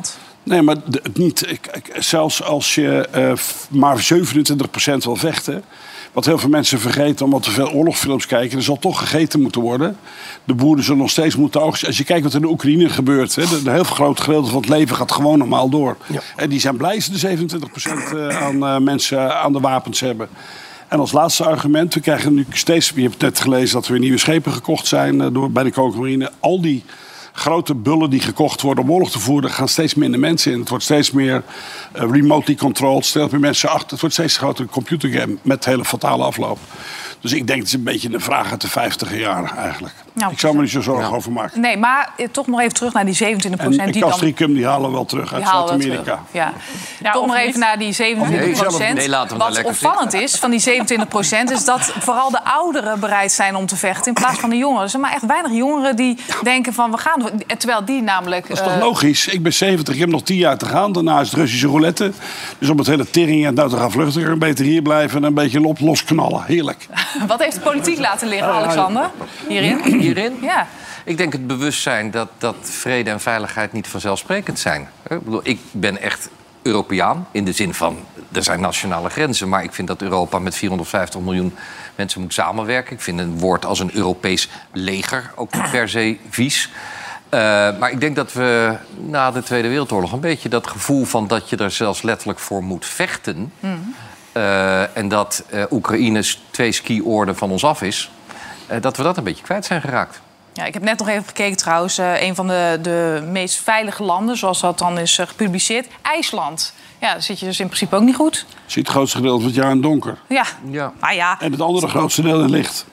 Nee, maar de, het niet. Ik, ik, zelfs als je uh, maar zevenentwintig procent wil vechten... wat heel veel mensen vergeten omdat te veel oorlogsfilms kijken... er zal toch gegeten moeten worden. De boeren zullen nog steeds moeten oogsten. Als je kijkt wat in de Oekraïne gebeurt... Hè, de, de heel groot gedeelte van het leven gaat gewoon normaal door. Ja. En die zijn blij ze de zevenentwintig procent aan uh, mensen aan de wapens hebben. En als laatste argument, we krijgen nu steeds... je hebt net gelezen dat er weer nieuwe schepen gekocht zijn uh, door, bij de Koninklijke Marine. Al die... grote bullen die gekocht worden om oorlog te voeren, gaan steeds minder mensen in. Het wordt steeds meer uh, remotely controlled, steeds meer mensen achter. Het wordt steeds een grotere computergame met hele fatale afloop. Dus ik denk het is een beetje een vraag uit de vijftiger jaren eigenlijk. Nou, ik zou me niet zo zorgen ja. over maken. Nee, maar toch nog even terug naar die zevenentwintig procent. En die Castricum dan... die halen wel terug uit Zuid-Amerika. Ja. Ja, toch nog even naar die zevenentwintig procent. Nee, nee, wat opvallend zitten. is van die zevenentwintig procent... is dat vooral de ouderen bereid zijn om te vechten in plaats van de jongeren. Er zijn maar echt weinig jongeren die ja. denken van we gaan... Terwijl die namelijk... Dat is toch uh... logisch? Ik ben zeventig, ik heb nog tien jaar te gaan. Daarna is het Russische roulette. Dus om het hele tering en nou te gaan vluchten... kan ik beter hier blijven en een beetje op losknallen. Heerlijk. Wat heeft de politiek laten liggen, Alexander? Hierin? Hierin? Ja. Ik denk het bewustzijn dat, dat vrede en veiligheid niet vanzelfsprekend zijn. Ik bedoel, ik ben echt Europeaan in de zin van... er zijn nationale grenzen, maar ik vind dat Europa met vierhonderdvijftig miljoen mensen moet samenwerken. Ik vind een woord als een Europees leger ook niet per se vies. Uh, maar ik denk dat we na de Tweede Wereldoorlog een beetje dat gevoel van dat je er zelfs letterlijk voor moet vechten... Mm. Uh, en dat uh, Oekraïne twee ski-oorden van ons af is... Uh, dat we dat een beetje kwijt zijn geraakt. Ja, ik heb net nog even gekeken trouwens. Uh, een van de, de meest veilige landen, zoals dat dan is uh, gepubliceerd. IJsland. Ja, daar zit je dus in principe ook niet goed. Zie het grootste gedeelte van het jaar in donker. Ja. ja. Ah, ja. En het andere grootste deel in licht.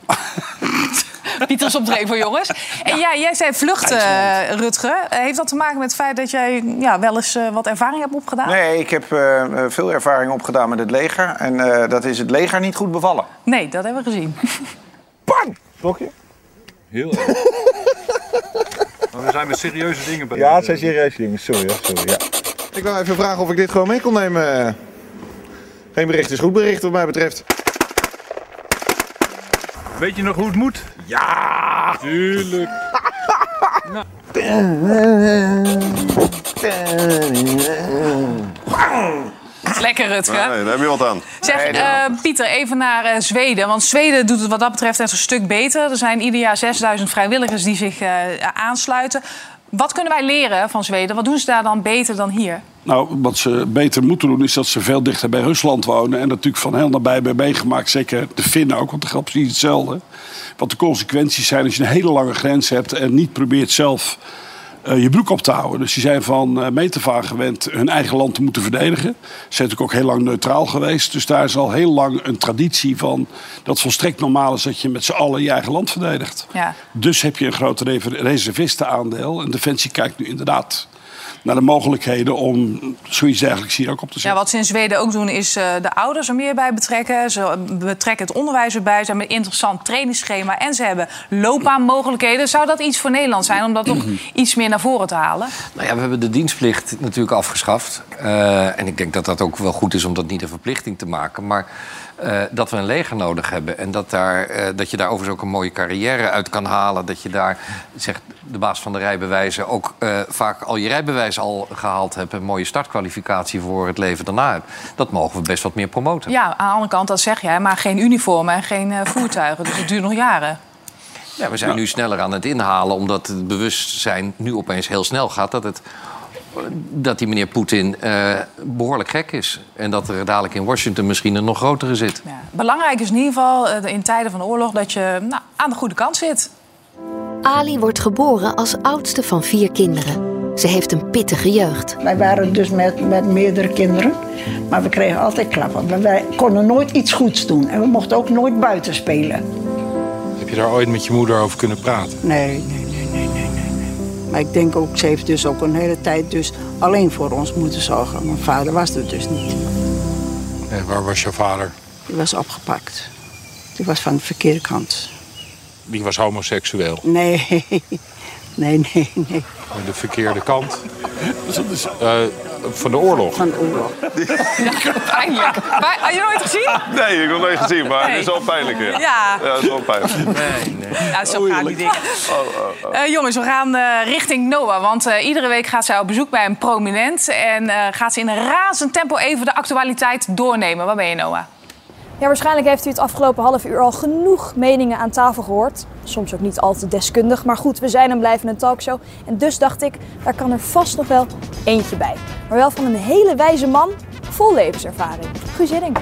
Pieters opdreven, jongens. En ja, jij zei vluchten, uh, Rutger. Heeft dat te maken met het feit dat jij ja, wel eens uh, wat ervaring hebt opgedaan? Nee, ik heb uh, veel ervaring opgedaan met het leger. En uh, dat is het leger niet goed bevallen. Nee, dat hebben we gezien. Bang! Slokje? Heel erg. Maar we zijn met serieuze dingen bij. Ja, het zijn serieuze dingen. Sorry, sorry. Ja. Ik wil even vragen of ik dit gewoon mee kon nemen. Geen bericht is goed bericht wat mij betreft. Weet je nog hoe het moet? Ja! Tuurlijk. Nou. Lekker, Rutger. Nee, daar heb je wat aan. Zeg, uh, Pieter, even naar uh, Zweden. Want Zweden doet het wat dat betreft echt een stuk beter. Er zijn ieder jaar zesduizend vrijwilligers die zich uh, aansluiten. Wat kunnen wij leren van Zweden? Wat doen ze daar dan beter dan hier? Nou, wat ze beter moeten doen is dat ze veel dichter bij Rusland wonen. En natuurlijk van heel nabij bij meegemaakt. Zeker de Finnen ook, want dat geldt precies hetzelfde. Wat de consequenties zijn als je een hele lange grens hebt... en niet probeert zelf uh, je broek op te houden. Dus die zijn van uh, meet af aan gewend hun eigen land te moeten verdedigen. Ze zijn natuurlijk ook heel lang neutraal geweest. Dus daar is al heel lang een traditie van... dat het volstrekt normaal is dat je met z'n allen je eigen land verdedigt. Ja. Dus heb je een groot reservistenaandeel. En Defensie kijkt nu inderdaad... naar de mogelijkheden om zoiets dergelijks hier ook op te zetten. Ja, wat ze in Zweden ook doen is uh, de ouders er meer bij betrekken. Ze betrekken het onderwijs erbij. Ze hebben een interessant trainingsschema. En ze hebben loopbaanmogelijkheden. Zou dat iets voor Nederland zijn om dat nog iets meer naar voren te halen? Nou ja, we hebben de dienstplicht natuurlijk afgeschaft. Uh, en ik denk dat dat ook wel goed is om dat niet een verplichting te maken. Maar uh, dat we een leger nodig hebben. En dat, daar, uh, dat je daar overigens ook een mooie carrière uit kan halen. Dat je daar, zegt de baas van de rijbewijzen, ook uh, vaak al je rijbewijs al gehaald hebt. Een mooie startkwalificatie voor het leven daarna hebt. Dat mogen we best wat meer promoten. Ja, aan de andere kant, dat zeg jij, maar geen uniformen en geen uh, voertuigen. Dus het duurt nog jaren. Ja, we zijn nu sneller aan het inhalen, omdat het bewustzijn nu opeens heel snel gaat. Dat, het, dat die meneer Poetin uh, behoorlijk gek is. En dat er dadelijk in Washington misschien een nog grotere zit. Ja. Belangrijk is in ieder geval uh, in tijden van de oorlog dat je nou, aan de goede kant zit. Ali wordt geboren als oudste van vier kinderen. Ze heeft een pittige jeugd. Wij waren dus met, met meerdere kinderen, maar we kregen altijd klappen. Wij konden nooit iets goeds doen en we mochten ook nooit buiten spelen. Heb je daar ooit met je moeder over kunnen praten? Nee, nee, nee, nee, nee, nee. Maar ik denk ook, ze heeft dus ook een hele tijd dus alleen voor ons moeten zorgen. Mijn vader was er dus niet. En waar was jouw vader? Die was opgepakt. Die was van de verkeerde kant. Die was homoseksueel? Nee, Nee, nee, nee. De verkeerde kant. Uh, van de oorlog. Van de oorlog. Ja, pijnlijk. Maar, had je nooit gezien? Nee, ik heb het nooit gezien, maar Nee. het is wel pijnlijk. Ja, Ja. ja het is wel pijnlijk. Nee, nee. Ja, zo gaan die dingen. Oh, oh, oh. Uh, jongens, we gaan uh, richting Noah. Want uh, iedere week gaat zij op bezoek bij een prominent. En uh, gaat ze in een razend tempo even de actualiteit doornemen. Waar ben je, Noah? Ja, waarschijnlijk heeft u het afgelopen half uur al genoeg meningen aan tafel gehoord. Soms ook niet al te deskundig, maar goed, we zijn en blijven een talkshow. En dus dacht ik, daar kan er vast nog wel eentje bij. Maar wel van een hele wijze man, vol levenservaring. Guus Hiddink.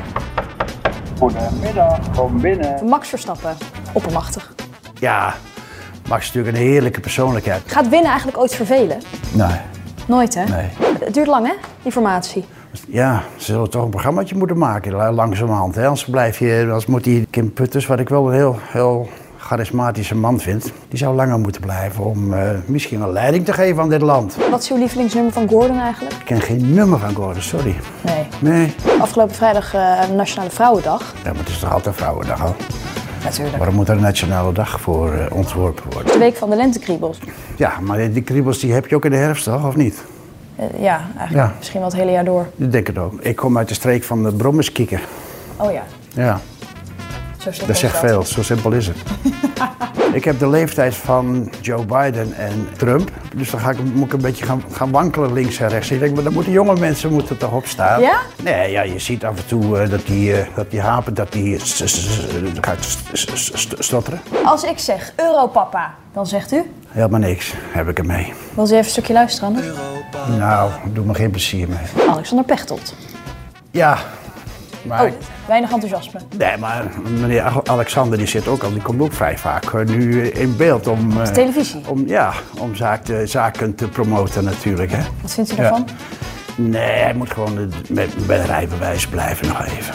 Goedemiddag, kom binnen. Max Verstappen, oppermachtig. Ja, Max is natuurlijk een heerlijke persoonlijkheid. Gaat winnen eigenlijk ooit vervelen? Nee, Nooit, hè? nee. Het duurt lang, hè, die formatie. Ja, ze zullen toch een programmaatje moeten maken, langzamerhand. Hè? Anders blijf je, anders moet die Kim Putters, wat ik wel een heel, heel charismatische man vind, die zou langer moeten blijven om uh, misschien een leiding te geven aan dit land. Wat is uw lievelingsnummer van Gordon eigenlijk? Ik ken geen nummer van Gordon, sorry. Nee. Nee. Afgelopen vrijdag uh, Nationale Vrouwendag. Ja, maar het is toch altijd Vrouwendag al? Natuurlijk. Waarom moet er een nationale dag voor uh, ontworpen worden? De week van de lentekriebels. Ja, maar die kriebels die heb je ook in de herfst, toch? Of niet? Uh, ja, eigenlijk Ja. misschien wel het hele jaar door. Ik denk het ook. Ik kom uit de streek van de Brommerskikker. Oh ja, Ja, zo simpel dat is zegt dat. veel. Zo simpel is het. Ik heb de leeftijd van Joe Biden en Trump. Dus dan ga ik, moet ik een beetje gaan, gaan wankelen links en rechts. Ik denk, maar dan moeten jonge mensen moeten toch opstaan. Ja? Nee, ja, je ziet af en toe uh, dat die, uh, dat die hapen, dat die s- s- s- gaat st- st- st- stotteren. Als ik zeg Europapa, dan zegt u? Helemaal niks heb ik ermee. Wil ze even een stukje luisteren, Anne? Nou, doe me geen plezier mee. Alexander Pechtold. Ja, maar... Oh, weinig enthousiasme. Nee, maar meneer Alexander die zit ook al, die komt ook vrij vaak uh, nu in beeld om... Uh, televisie? Om, ja, om zaak te, zaken te promoten natuurlijk, hè. Wat vindt u Ja. daarvan? Nee, hij moet gewoon uh, met, bij de rijbewijs blijven nog even.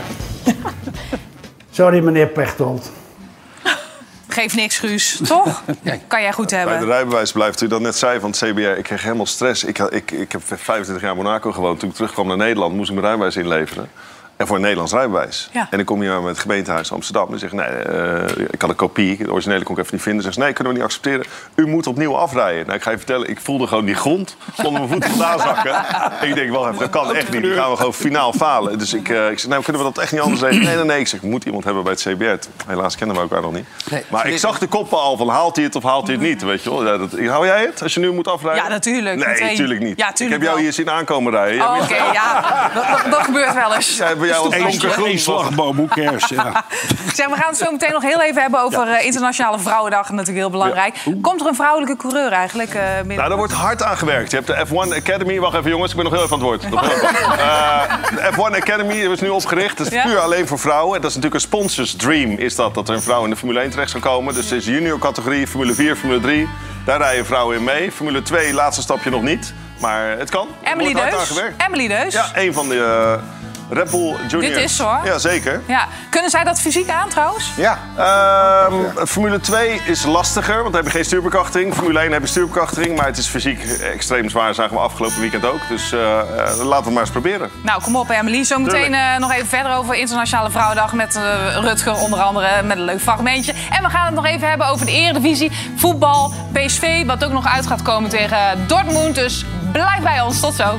Sorry, meneer Pechtold. Geeft niks, Guus. Toch? Kan jij goed Bij de hebben. rijbewijs blijft u dat net zei van het C B R. Ik kreeg helemaal stress. Ik, had- ik, ik heb vijfentwintig jaar in Monaco gewoond. Toen ik terugkwam naar Nederland moest ik mijn rijbewijs inleveren. En voor een Nederlands rijbewijs. Ja. En ik kom hier met het gemeentehuis Amsterdam. En zeg nee, uh, ik had een kopie. De originele kon ik even niet vinden. Zeg nee, kunnen we niet accepteren. U moet opnieuw afrijden. Nou, ik ga je vertellen, ik voelde gewoon die grond onder mijn voeten vandaan zakken. En ik denk, wel even, dat kan echt niet. Die gaan we gewoon finaal falen. Dus ik, uh, ik zeg, nou, kunnen we dat echt niet anders regelen? Nee, nee, nee. Ik zeg, moet iemand hebben bij het C B R. Helaas kennen we elkaar nog niet. Nee, maar ik zag de koppen al van, haalt hij het of haalt hij het niet? Weet je wel? Ja, dat, hou jij het als je nu moet afrijden? Ja, natuurlijk. Nee, Meteen. natuurlijk niet. Ja, ik tuurlijk heb jou wel. hier zien aankomen rijden. Jij Oh, bent- Oké, ja. Dat, dat, dat gebeurt wel eens. Ja, bij jou was Eén donkergroen. één slagboom, hoe cares, ja. Zeg, we gaan het zo meteen nog heel even hebben over uh, Internationale Vrouwendag. Natuurlijk heel belangrijk. Komt er een vrouwelijke coureur eigenlijk? Uh, binnen... Nou, daar wordt hard aan gewerkt. Je hebt de F één Academy. Wacht even, jongens. Ik ben nog heel even aan het woord. Nog heel even. Uh, de F één Academy is nu opgericht. Dat is Ja. puur alleen voor vrouwen. Dat is natuurlijk een sponsors dream. Is dat, dat er een vrouw in de Formule één terecht zou komen. Dus het is junior categorie, Formule vier, Formule drie. Daar rijden vrouwen in mee. Formule twee, laatste stapje nog niet. Maar het kan. Er Emily wordt hard aan Deus. gewerkt. Emily Deus. Ja, een van de uh, Red Bull Juniors. Dit is zo, hoor. Ja, zeker. Ja. Kunnen zij dat fysiek aan trouwens? Ja. Ehm, Formule twee is lastiger, want dan heb je geen stuurbekrachtiging. Formule één heb je stuurbekrachtiging, maar het is fysiek extreem zwaar. zagen we afgelopen weekend ook. Dus uh, uh, laten we maar eens proberen. Nou, kom op Emily. Zometeen uh, nog even verder over Internationale Vrouwendag met uh, Rutger onder andere. Met een leuk fragmentje. En we gaan het nog even hebben over de Eredivisie. Voetbal, P S V, wat ook nog uit gaat komen tegen Dortmund. Dus blijf bij ons. Tot zo.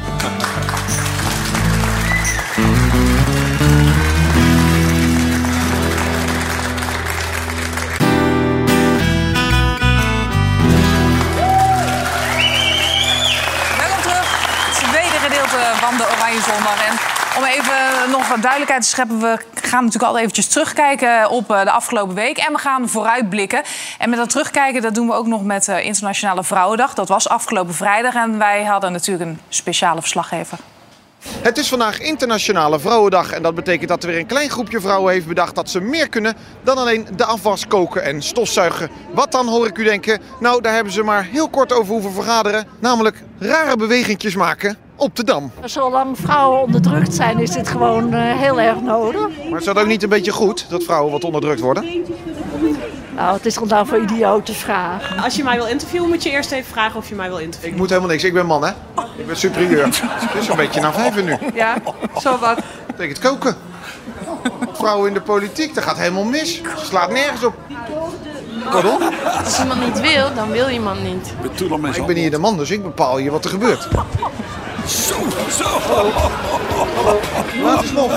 Welkom terug. Het tweede gedeelte van de Oranje Zondag. En om even nog wat duidelijkheid te scheppen, we gaan natuurlijk altijd eventjes terugkijken op de afgelopen week. En we gaan vooruitblikken. En met dat terugkijken, dat doen we ook nog met de Internationale Vrouwendag. Dat was afgelopen vrijdag en wij hadden natuurlijk een speciale verslaggever. Het is vandaag Internationale Vrouwendag en dat betekent dat er weer een klein groepje vrouwen heeft bedacht dat ze meer kunnen dan alleen de afwas, koken en stofzuigen. Wat dan, hoor ik u denken? Nou, daar hebben ze maar heel kort over hoeven vergaderen, namelijk rare bewegingjes maken op de Dam. Zolang vrouwen onderdrukt zijn, is dit gewoon uh, heel erg nodig. Maar is dat ook niet een beetje goed dat vrouwen wat onderdrukt worden? Nou, het is toch nou voor idiote vragen. Als je mij wil interviewen, moet je eerst even vragen of je mij wil interviewen. Ik moet helemaal niks, ik ben man hè. Ik ben superieur. Het is een beetje na vijven nu. Ja, zo wat. Dat betekent koken. Vrouwen in de politiek, dat gaat helemaal mis. Ze slaat nergens op. Pardon? Als iemand niet wil, dan wil iemand niet. Maar ik ben hier de man, dus ik bepaal hier wat er gebeurt. Zo, zo. Laat eens los.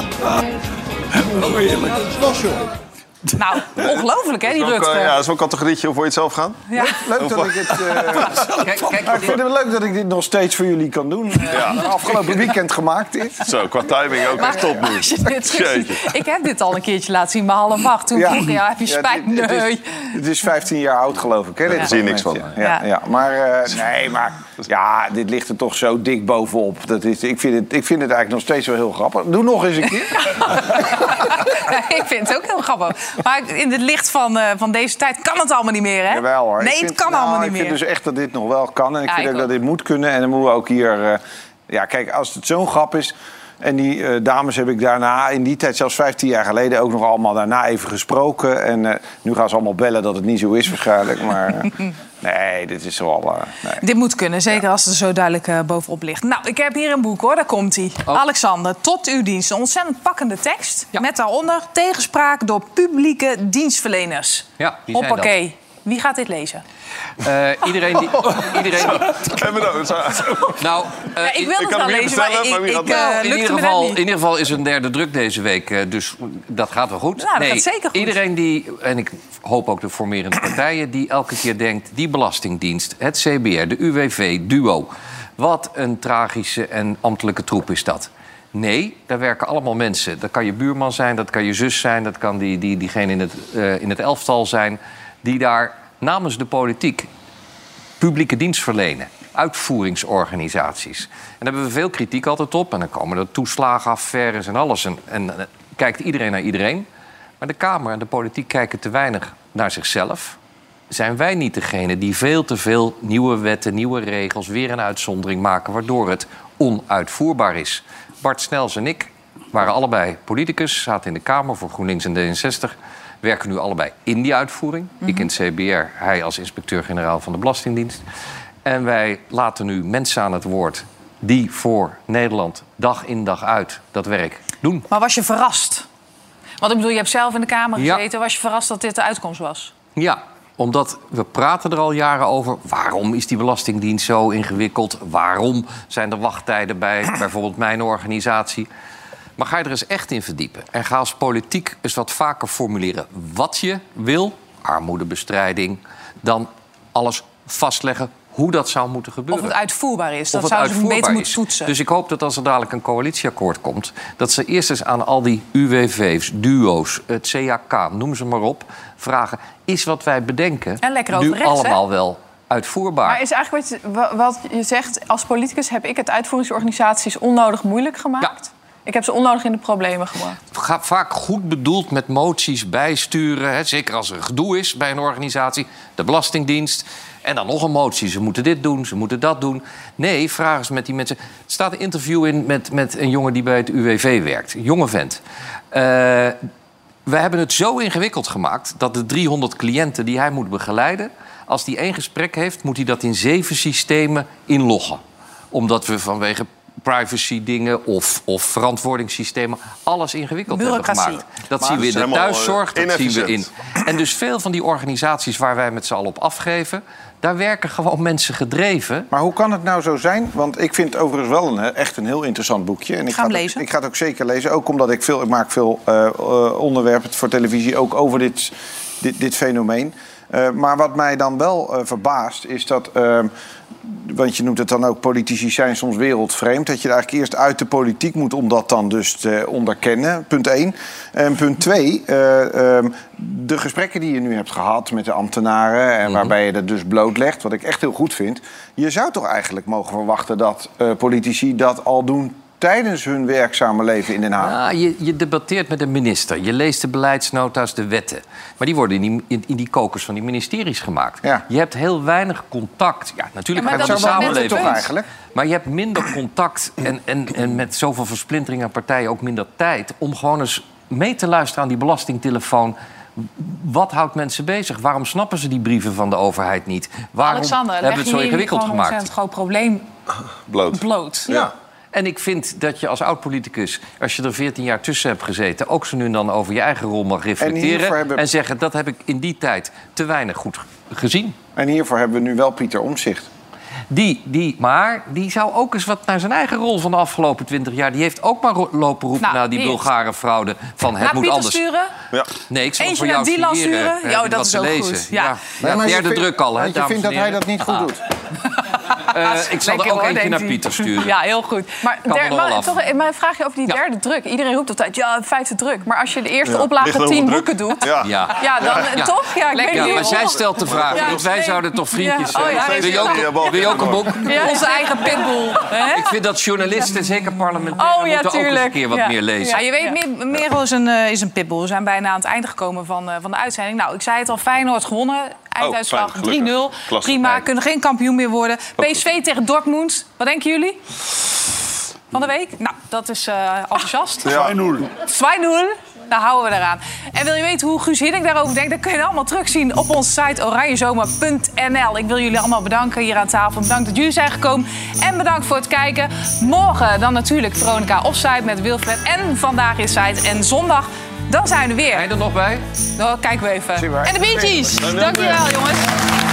Oh, heerlijk. Laat eens los, joh. Nou, ongelooflijk hè, die Ook, Rutger. uh, ja, dat is wel een categorietje, of wil je het zelf gaan? Ja. Leuk dat ik het... Uh... Kijk, kijk, maar ik vind het leuk dat ik dit nog steeds voor jullie kan doen. Uh, Ja. Afgelopen weekend gemaakt is. Zo, qua timing ook Maar echt top nu. als je dit ziet, ik heb dit al een keertje laten zien bij half acht. Toen vroeg je, ja, heb je Ja, spijt? dit- het Nee. is- Het is vijftien jaar oud, geloof ik. Hè, dit Daar zie je niks van. fragmentje. Ja, ja. Maar, uh, nee, maar ja, dit ligt er toch zo dik bovenop. Dat is, ik, vind het, ik vind het eigenlijk nog steeds wel heel grappig. Doe nog eens een keer. Ik vind het ook heel grappig. Maar in het licht van, uh, van deze tijd kan het allemaal niet meer, hè? Jawel hoor. Nee, Ik het vind- kan nou, allemaal niet ik meer. vind dus echt dat dit nog wel kan. En ik Ja, vind ik ook dat ook. dit moet kunnen. En dan moeten we ook hier... Uh, ja, kijk, als het zo'n grap is... En die uh, dames heb ik daarna, in die tijd, zelfs vijftien jaar geleden... ook nog allemaal daarna even gesproken. En uh, nu gaan ze allemaal bellen dat het niet zo is waarschijnlijk. Maar uh, nee, dit is wel... Uh, nee. Dit moet kunnen, zeker als het er zo duidelijk uh, bovenop ligt. Nou, ik heb hier een boek, hoor. Daar komt hij. Oh. Alexander, tot uw dienst. Een ontzettend pakkende tekst. Met daaronder tegenspraak door publieke dienstverleners. Ja, wie zijn Hoppakee. Wie gaat dit lezen? Uh, iedereen die... Iedereen die Ken me nou, nou, uh, Ja, ik wil het kan wel hem hier lezen, maar bestellen, ik, maar wie ik, gaat uh, in, lukte ieder me geval, net in niet. ieder geval is er een derde druk deze week, uh, dus dat gaat wel goed. Ja, dat gaat zeker goed. Iedereen die, en ik hoop ook de formerende partijen... die elke keer denkt, die Belastingdienst, het C B R, de U W V, DUO... wat een tragische en ambtelijke troep is dat. Nee, daar werken allemaal mensen. Dat kan je buurman zijn, dat kan je zus zijn... dat kan die, die, diegene in het, uh, in het elftal zijn... die daar namens de politiek publieke dienst verlenen. Uitvoeringsorganisaties. En daar hebben we veel kritiek altijd op. En dan komen er toeslagenaffaires en alles. En, en, en kijkt iedereen naar iedereen. Maar de Kamer en de politiek kijken te weinig naar zichzelf. Zijn wij niet degene die veel te veel nieuwe wetten, nieuwe regels... weer een uitzondering maken, waardoor het onuitvoerbaar is? Bart Snels en ik waren allebei politicus, zaten in de Kamer voor GroenLinks en D zestig... werken nu allebei in die uitvoering. Mm-hmm. Ik in het C B R, hij als inspecteur-generaal van de Belastingdienst. En wij laten nu mensen aan het woord die voor Nederland dag in dag uit dat werk doen. Maar was je verrast? Want ik bedoel, je hebt zelf in de Kamer Ja. gezeten. Was je verrast dat dit de uitkomst was? Ja, omdat we praten er al jaren over. Waarom is die Belastingdienst zo ingewikkeld? Waarom zijn er wachttijden bij bijvoorbeeld mijn organisatie? Maar ga je er eens echt in verdiepen. En ga als politiek eens wat vaker formuleren wat je wil. Armoedebestrijding. Dan alles vastleggen hoe dat zou moeten gebeuren. Of het uitvoerbaar is. Of Dat het zouden ze uitvoerbaar beter is. moeten toetsen. Dus ik hoop dat als er dadelijk een coalitieakkoord komt... dat ze eerst eens aan al die U W V's, duo's, het C A K, noem ze maar op... vragen, is wat wij bedenken En lekker nu overrechts, allemaal hè? wel uitvoerbaar? Maar is eigenlijk wat je, wa- wat je zegt, als politicus heb ik het uitvoeringsorganisaties onnodig moeilijk gemaakt? Ik heb ze onnodig in de problemen gebracht. Ga vaak goed bedoeld met moties bijsturen. Hè, zeker als er gedoe is bij een organisatie. De Belastingdienst. En dan nog een motie. Ze moeten dit doen, ze moeten dat doen. Nee, vraag eens met die mensen. Er staat een interview in met, met een jongen die bij het U W V werkt. Een jonge vent. Uh, we hebben het zo ingewikkeld gemaakt... dat de driehonderd cliënten die hij moet begeleiden... als hij één gesprek heeft, moet hij dat in zeven systemen inloggen. Omdat we vanwege privacy dingen of, of verantwoordingssystemen... alles ingewikkeld hebben gemaakt. Dat Maar zien we in het is de helemaal, thuiszorg, uh, dat zien we in... inefficiënt. En dus veel van die organisaties waar wij met z'n allen op afgeven... daar werken gewoon mensen gedreven. Maar hoe kan het nou zo zijn? Want ik vind het overigens wel een, echt een heel interessant boekje. En ik Ga hem het ook- lezen. Ik ga het ook zeker lezen. Ook omdat ik veel, ik maak veel uh, uh, onderwerpen voor televisie... ook over dit, dit, dit fenomeen. Uh, maar wat mij dan wel uh, verbaast is dat... Uh, want je noemt het dan ook, politici zijn soms wereldvreemd... dat je eigenlijk eerst uit de politiek moet om dat dan dus te onderkennen. Punt één. En punt twee, uh, um, de gesprekken die je nu hebt gehad met de ambtenaren... en Mm-hmm. waarbij je dat dus blootlegt, wat ik echt heel goed vind... je zou toch eigenlijk mogen verwachten dat uh, politici dat al doen... tijdens hun werkzame leven in Den Haag. Ja, je, je debatteert met een minister. Je leest de beleidsnota's, de wetten. Maar die worden in die, in, in die kokers van die ministeries gemaakt. Ja. Je hebt heel weinig contact. Ja, natuurlijk Ja, maar hebben we dat de is wel net het samenleving. toch eigenlijk? Maar je hebt minder contact en, en, en met zoveel versplintering aan partijen ook minder tijd... om gewoon eens mee te luisteren aan die belastingtelefoon. Wat houdt mensen bezig? Waarom snappen ze die brieven van de overheid niet? Waarom Alexander, hebben leg we het zo je hier ingewikkeld gewoon een gemaakt? ontzettend groot probleem Bloot. bloot. Ja. En ik vind dat je als oud-politicus, als je er veertien jaar tussen hebt gezeten... ook zo nu en dan over je eigen rol mag reflecteren... En, hebben... en zeggen, dat heb ik in die tijd te weinig goed gezien. En hiervoor hebben we nu wel Pieter Omtzigt. Die, die, maar die zou ook eens wat naar zijn eigen rol van de afgelopen twintig jaar... die heeft ook maar lopen roepen nou, naar die Bulgare fraude van het Laat moet Pieter anders. sturen? Ja. Nee, ik zal Eentje voor jou naar Dylan signeren, sturen? uh, Jo, dat is ook lezen. goed. Ja. Ja. Nee, Ja, derde vindt, druk al, hè, want je vindt dat hij dat niet goed Ah. doet. Uh, ik zal er ook hoor, eentje naar hij. Pieter sturen. Ja, heel goed. Maar, Kan er der, nog wel maar af. toch, Maar vraag je over die Ja. derde druk. Iedereen roept altijd, ja, vijfde druk. Maar als je de eerste Ja, oplage ligt er tien onder boeken druk. doet... Ja. Ja. Ja, dan Ja. toch? Ja, ik weet Ja, niet maar hoe- zij stelt de vraag. Ja. niet. Wij Nee. zouden toch vriendjes Ja. zijn. Oh, ja, Wil je ook, wil je ook een boek? Ja. Onze eigen pitbull. Hè? Ik vind dat journalisten, zeker parlementairen, Oh, ja, moeten ook eens een tuurlijk. keer wat Ja. meer lezen. Ja, je weet, Mer- Merel is een, uh, is een pitbull. We zijn bijna aan het einde gekomen van, uh, van de uitzending. Nou, ik zei het al, Feyenoord gewonnen. Einduitslag fijn, drie nul. Klasse. Prima, Nee. kunnen geen kampioen meer worden. P S V tegen Dortmund. Wat denken jullie? Van de week? Nou, dat is uh, enthousiast. twee nul. twee nul. Daar houden we eraan. En wil je weten hoe Guus Hiddink daarover denkt? Dan kun je het allemaal terugzien op onze site oranjezomer punt n l. Ik wil jullie allemaal bedanken hier aan tafel. Bedankt dat jullie zijn gekomen. En bedankt voor het kijken. Morgen dan natuurlijk Veronica Offside met Wilfred. En Vandaag Inside. En zondag, dan zijn we er weer. Zijn je er nog bij? Dan kijken we even. Zie maar. En de Bee Gees. Dankjewel, jongens.